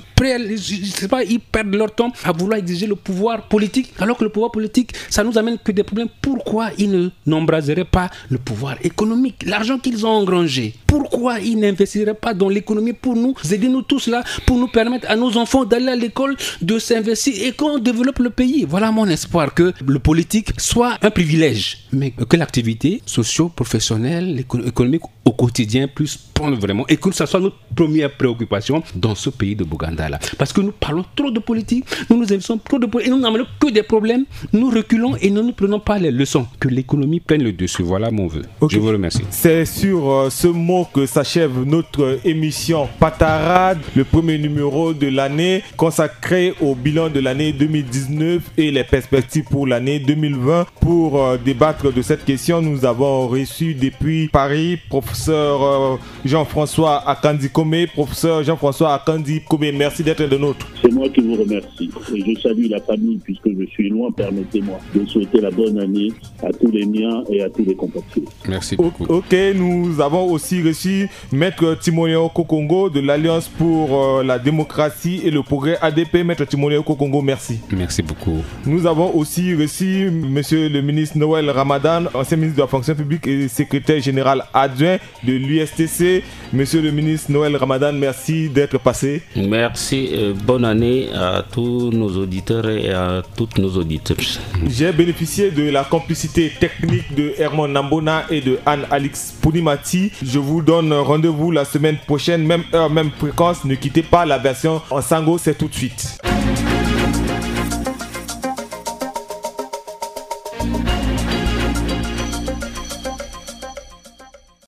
ils perdent leur temps à vouloir exiger le pouvoir politique, alors que le pouvoir politique, ça nous amène que des problèmes. Pourquoi ils n'embraseraient pas le pouvoir économique, l'argent qu'ils ont engrangé? Pourquoi ils n'investiraient pas dans l'économie pour nous aider, nous tous là, pour nous permettre à nos enfants d'aller à l'école, de s'investir et qu'on développe le pays? Voilà mon espoir, que le politique soit un privilège, mais que l'activité socio-professionnelle, économique au quotidien puisse prendre vraiment, et que ça soit notre première préoccupation dans ce pays de Bouganda là. Parce que nous parlons trop de politique, nous investissons trop de politique et nous n'amenons que des problèmes, nous reculons et nous ne prenons pas les leçons. Que l'économie prenne le dessus, voilà mon vœu. Okay. Je vous remercie. C'est sur ce mot que s'achève notre émission Patarade, le premier numéro de l'année consacré au bilan de l'année 2019 et les perspectives pour l'année 2020. Pour débattre de cette question, nous avons reçu depuis Paris professeur Jean-François Akandi Komé. Professeur Jean-François Akandi Komé, merci d'être de nôtre. C'est moi qui vous remercie. Et je salue la famille puisque je suis loin. Permettez-moi de souhaiter la bonne année à tous les miens et à tous les compatriotes. Merci beaucoup. Ok, nous avons aussi reçu Maître Timonéo Kokongo de l'Alliance pour la démocratie et le progrès ADP. Maître Timonéo Kokongo, merci. Merci beaucoup. Nous avons aussi reçu Monsieur le ministre Noël Ramadan, ancien ministre de la fonction publique et secrétaire général adjoint de l'USTC. Monsieur le ministre Noël Ramadan, merci d'être passé. Merci, bonne année à tous nos auditeurs et à toutes nos auditeurs. J'ai bénéficié de la complicité technique de Herman Nambona et de Anne-Alix Pounimati. Je vous donne rendez-vous la semaine prochaine, même heure, même fréquence. Ne quittez pas la version en sango, c'est tout de suite.